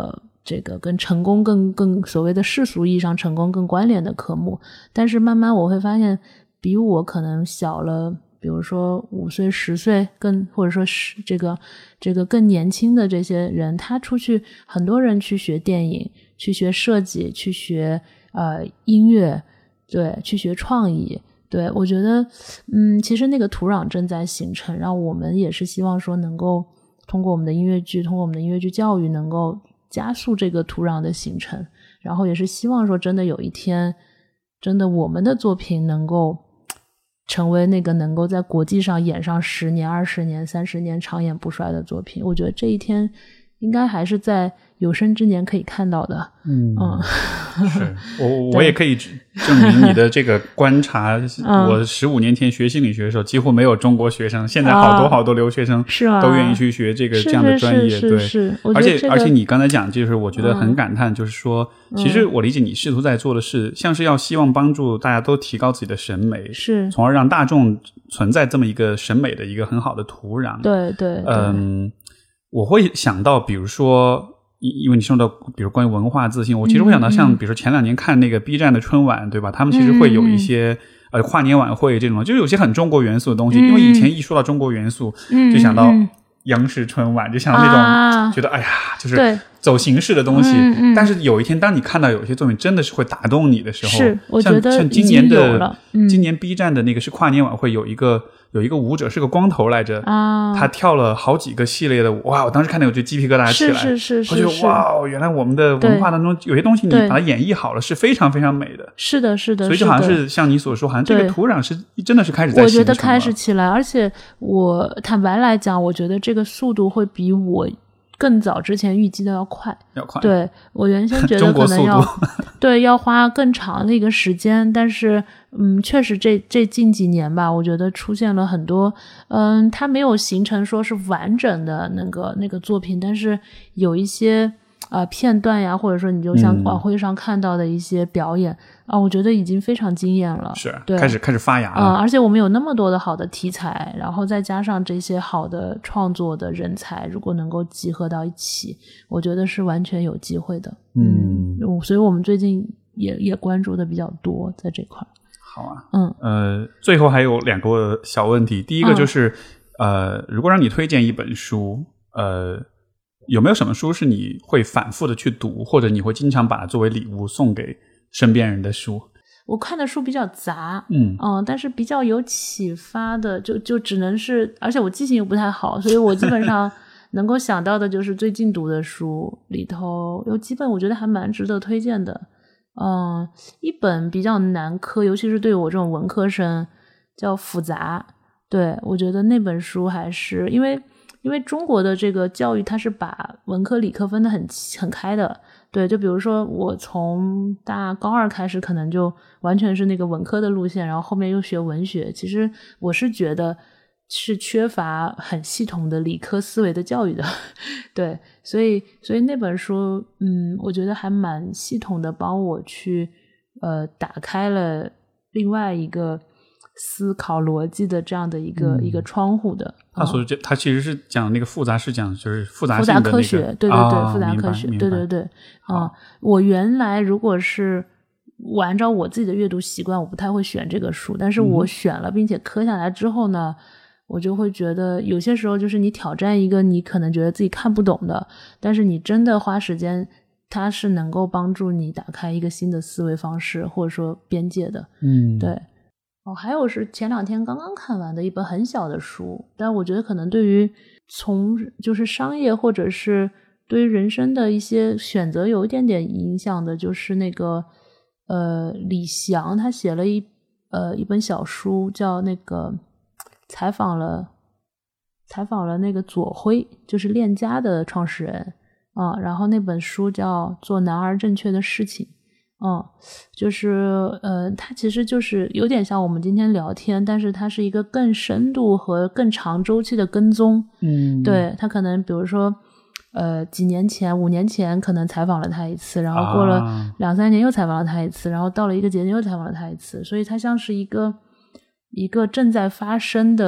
这个跟成功更所谓的世俗意义上成功更关联的科目。但是慢慢我会发现比我可能小了比如说5岁10岁或者说是这个更年轻的这些人，他出去很多人去学电影，去学设计，去学音乐，对，去学创意。对，我觉得其实那个土壤正在形成，然后我们也是希望说能够通过我们的音乐剧，通过我们的音乐剧教育能够加速这个土壤的形成，然后也是希望说真的有一天真的我们的作品能够成为那个能够在国际上演上10年20年30年长演不衰的作品。我觉得这一天应该还是在有生之年可以看到的。 是我也可以证明你的这个观察我15年前学心理学的时候几乎没有中国学生，现在好多留学生都愿意去学这样的专业。对，而且你刚才讲就是我觉得很感叹，就是说其实我理解你试图在做的是像是要希望帮助大家都提高自己的审美，是从而让大众存在这么一个审美的一个很好的土壤。 对对， 我会想到比如说因为你说到比如关于文化自信，我其实会想到像比如说前2年看那个 B 站的春晚，对吧，他们其实会有一些跨年晚会这种，就有些很中国元素的东西。因为以前一说到中国元素就想到央视春晚，就像那种觉得哎呀就是走形式的东西。但是有一天当你看到有些作品真的是会打动你的时候， 是我觉得像今年 B 站的那个是跨年晚会，有一个舞者是个光头来着他跳了好几个系列的舞，哇！我当时看到我就鸡皮疙瘩起来，是我觉得哇，原来我们的文化当中有些东西你把它演绎好了是非常非常美的。 是的所以就好像是像你所说，好像这个土壤是真的是开始在形成了。 我觉得开始起来，而且我坦白来讲，我觉得这个速度会比我更早之前预计的要快。对，我原先觉得可能要花更长的一个时间，但是确实这近几年吧，我觉得出现了很多它没有形成说是完整的那个作品，但是有一些片段呀，或者说你就像晚会上看到的一些表演我觉得已经非常惊艳了。 是，对，开始发芽了。 而且我们有那么多的好的题材，然后再加上这些好的创作的人才，如果能够集合到一起，我觉得是完全有机会的。所以我们最近也关注的比较多在这块。 好啊。最后还有2个小问题。第一个就是如果让你推荐一本书，有没有什么书是你会反复的去读，或者你会经常把它作为礼物送给身边人的书？ 我看的书比较杂，但是比较有启发的就只能是，而且我记性又不太好，所以我基本上能够想到的就是最近读的书里头有几本我觉得还蛮值得推荐的。一本比较难磕，尤其是对我这种文科生，叫《复杂》。对，我觉得那本书还是因为中国的这个教育它是把文科理科分得很开的。对，就比如说我从大高2开始可能就完全是那个文科的路线，然后后面又学文学，其实我是觉得是缺乏很系统的理科思维的教育的。对，所以那本书我觉得还蛮系统的帮我去打开了另外一个思考逻辑的这样的一个窗户的。 他其实是讲那个复杂，是讲就是复杂性的那个科学。对，复杂科学。对。我原来如果是我按照我自己的阅读习惯，我不太会选这个书，但是我选了并且磕下来之后呢，我就会觉得有些时候就是你挑战一个你可能觉得自己看不懂的，但是你真的花时间，它是能够帮助你打开一个新的思维方式或者说边界的。对。还有是前2天刚刚看完的一本很小的书，但我觉得可能对于就是商业或者是对于人生的一些选择有一点点影响的，就是那个李翔他写了一本小书，叫那个采访了那个左晖，就是链家的创始人然后那本书叫《做男儿正确的事情》。就是它其实就是有点像我们今天聊天，但是它是一个更深度和更长周期的跟踪。对，他可能比如说几年前5年前可能采访了他一次，然后过了2-3年又采访了他一次，然后到了一个节点又采访了他一次，所以它像是一个正在发生的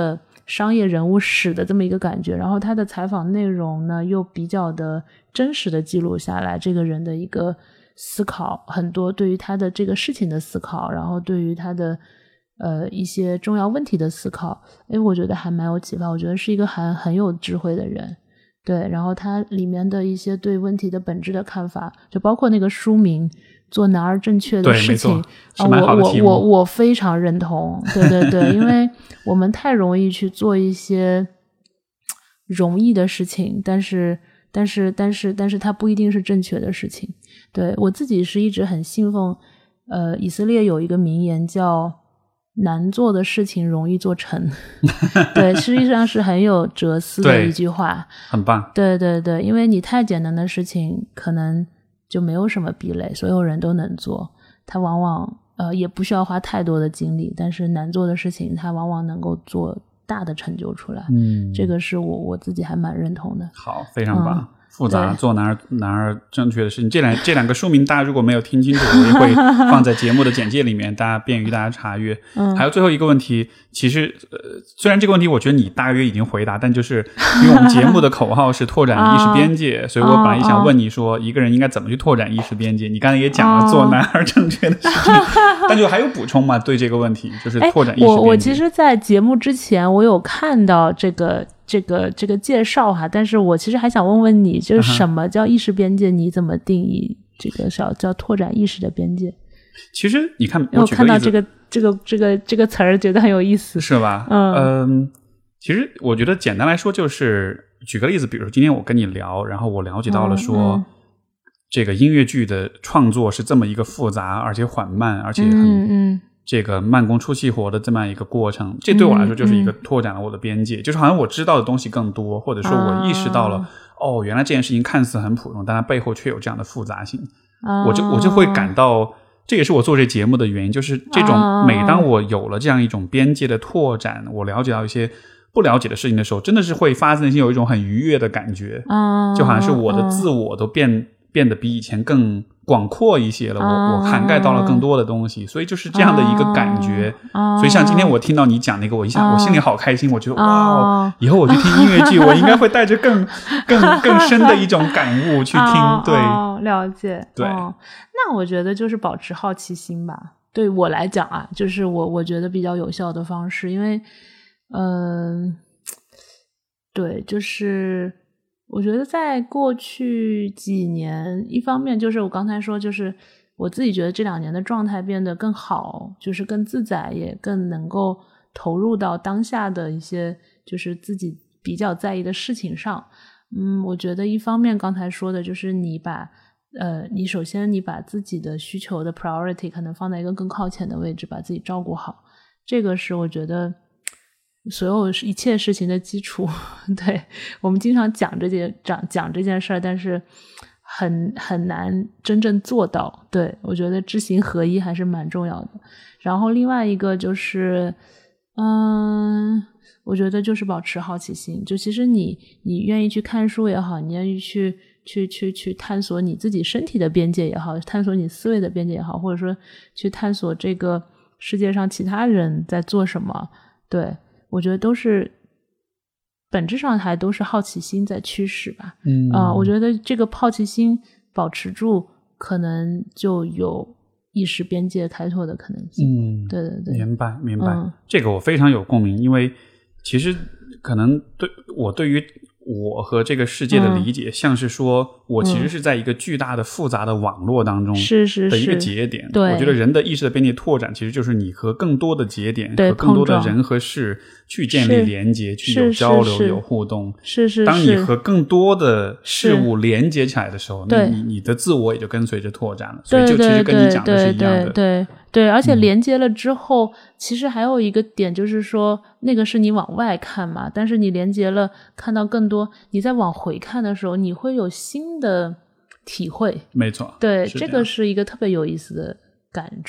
商业人物史的这么一个感觉，然后他的采访内容呢又比较的真实的记录下来这个人的一个思考，很多对于他的这个事情的思考，然后对于他的一些重要问题的思考，我觉得还蛮有启发，我觉得是一个很有智慧的人。对，然后他里面的一些对问题的本质的看法，就包括那个书名做男儿正确的事情， 是蛮好的题目， 我非常认同。对对对，因为我们太容易去做一些容易的事情，但是它不一定是正确的事情。对，我自己是一直很信奉以色列有一个名言叫难做的事情容易做成对，实际上是很有哲思的一句话， 很棒。 对对对，因为你太简单的事情可能就没有什么壁垒，所有人都能做，它往往也不需要花太多的精力，但是难做的事情它往往能够做大的成就出来。这个是我自己还蛮认同的。 好，非常棒。复杂做男儿正确的事情，这两个书名大家如果没有听清楚，我也会放在节目的简介里面，便于大家查阅。还有最后一个问题，其实虽然这个问题我觉得你大约已经回答，但就是因为我们节目的口号是拓展意识边界所以我本来也想问你说一个人应该怎么去拓展意识边界，你刚才也讲了做男儿正确的事情但就还有补充吗？对这个问题就是拓展意识边界。 我其实在节目之前我有看到这个介绍哈，但是我其实还想问问你，就是什么叫意识边界？你怎么定义这个叫拓展意识的边界？ 其实你看， 我看到这个词儿，觉得很有意思， 是吧？其实我觉得简单来说，就是举个例子，比如说今天我跟你聊，然后我了解到了说，这个音乐剧的创作是这么一个复杂而且缓慢，而且很这个慢工出细活的这么一个过程，这对我来说就是一个拓展了我的边界，就是好像我知道的东西更多，或者说我意识到了原来这件事情看似很普通，但它背后却有这样的复杂性。我就会感到，这也是我做这节目的原因，就是这种每当我有了这样一种边界的拓展，我了解到一些不了解的事情的时候，真的是会发自内心有一种很愉悦的感觉，就好像是我的自我都变得比以前更广阔一些了，我涵盖到了更多的东西，所以就是这样的一个感觉。所以像今天我听到你讲那个，我心里好开心，我觉得哇，以后我去听音乐剧，我应该会带着更深的一种感悟去听。对， 了解。 对， 那我觉得就是保持好奇心吧。对我来讲啊，就是我觉得比较有效的方式，因为对，就是我觉得在过去几年，一方面就是我刚才说，就是我自己觉得这2年的状态变得更好，就是更自在，也更能够投入到当下的一些就是自己比较在意的事情上。我觉得一方面刚才说的就是你首先你把自己的需求的 priority 可能放在一个更靠前的位置，把自己照顾好，这个是我觉得所有一切事情的基础。对，我们经常讲这件事儿，但是很难真正做到。对，我觉得知行合一还是蛮重要的。然后另外一个就是我觉得就是保持好奇心，就其实你愿意去看书也好，你愿意去探索你自己身体的边界也好，探索你思维的边界也好，或者说去探索这个世界上其他人在做什么。对，我觉得都是本质上还都是好奇心在驱使吧。我觉得这个好奇心保持住，可能就有意识边界开拓的可能性。对对对， 明白。这个我非常有共鸣，因为其实可能对于我和这个世界的理解，像是说我其实是在一个巨大的复杂的网络当中的一个节点。 对， 我觉得人的意识的边界拓展其实就是你和更多的节点和更多的人和事去建立连接，去有交流有互动。 是当你和更多的事物连接起来的时候，那你的自我也就跟随着拓展了。所以就其实跟你讲的是一样的。 对，而且连接了之后，其实还有一个点就是说，那个是你往外看嘛，但是你连接了，看到更多，你在往回看的时候，你会有新的体会。 没错， 对，这个是一个特别有意思的感触。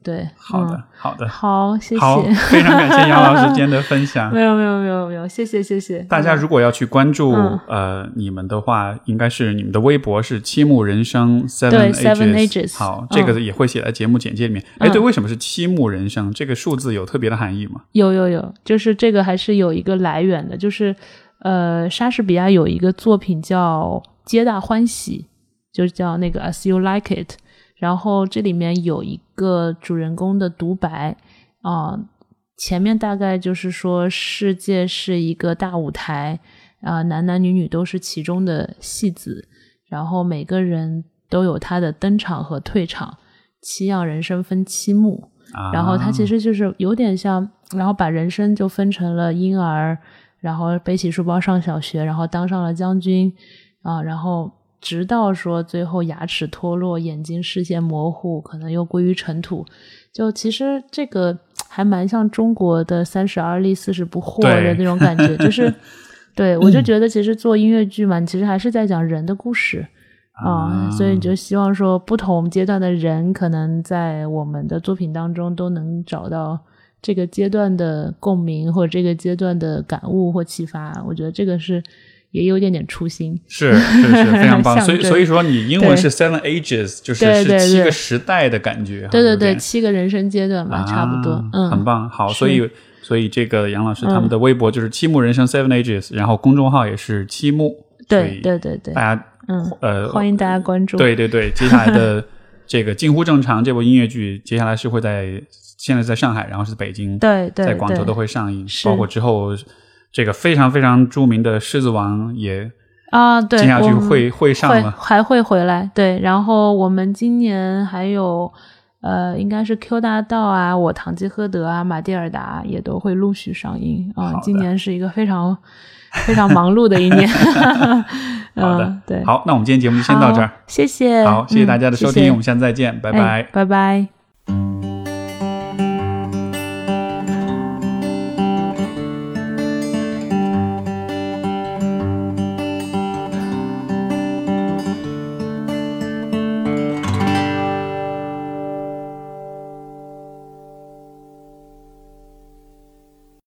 对， 好的，好的， 好，谢谢， 好，非常感谢杨老师今天的分享。 没有，谢谢。 大家如果要去关注你们的话，应该是你们的微博是七木人生 Seven Ages。 好，这个也会写在节目简介里面。对，为什么是七木人生？这个数字有特别的含义吗？ 有，就是这个还是有一个来源的，就是莎士比亚有一个作品叫《皆大欢喜》，就叫那个 As You Like It。然后这里面有一个主人公的独白前面大概就是说世界是一个大舞台男男女女都是其中的戏子，然后每个人都有他的登场和退场，七样人生分七幕然后他其实就是有点像，然后把人生就分成了婴儿，然后背起书包上小学，然后当上了将军然后直到说最后牙齿脱落，眼睛视线模糊，可能又归于尘土。就其实这个还蛮像中国的30而立40不惑的那种感觉，就是对我就觉得其实做音乐剧嘛，其实还是在讲人的故事所以你就希望说不同阶段的人可能在我们的作品当中都能找到这个阶段的共鸣或者这个阶段的感悟或启发。我觉得这个是也有点初心， 是非常棒。所以说你英文是 Seven Ages， 就是7个时代的感觉。 对，7个人生阶段吧，差不多。 很棒。好，所以这个杨老师他们的微博就是七木人生 Seven Ages， 然后公众号也是七木。 对，大家欢迎大家关注。 对，接下来的这个近乎正常这部音乐剧接下来是会现在在上海，然后是北京， 对， 在广州都会上映，包括之后这个非常非常著名的狮子王也对， 接下去会上了， 还会回来。对，然后我们今年还有应该是 Q 大道我堂吉诃德马蒂尔达也都会陆续上映今年是一个非常非常忙碌的一年。 好的， 对， 好，那我们今天节目就先到这儿， 谢谢， 好，谢谢大家的收听，我们下次再见，拜拜， 拜拜。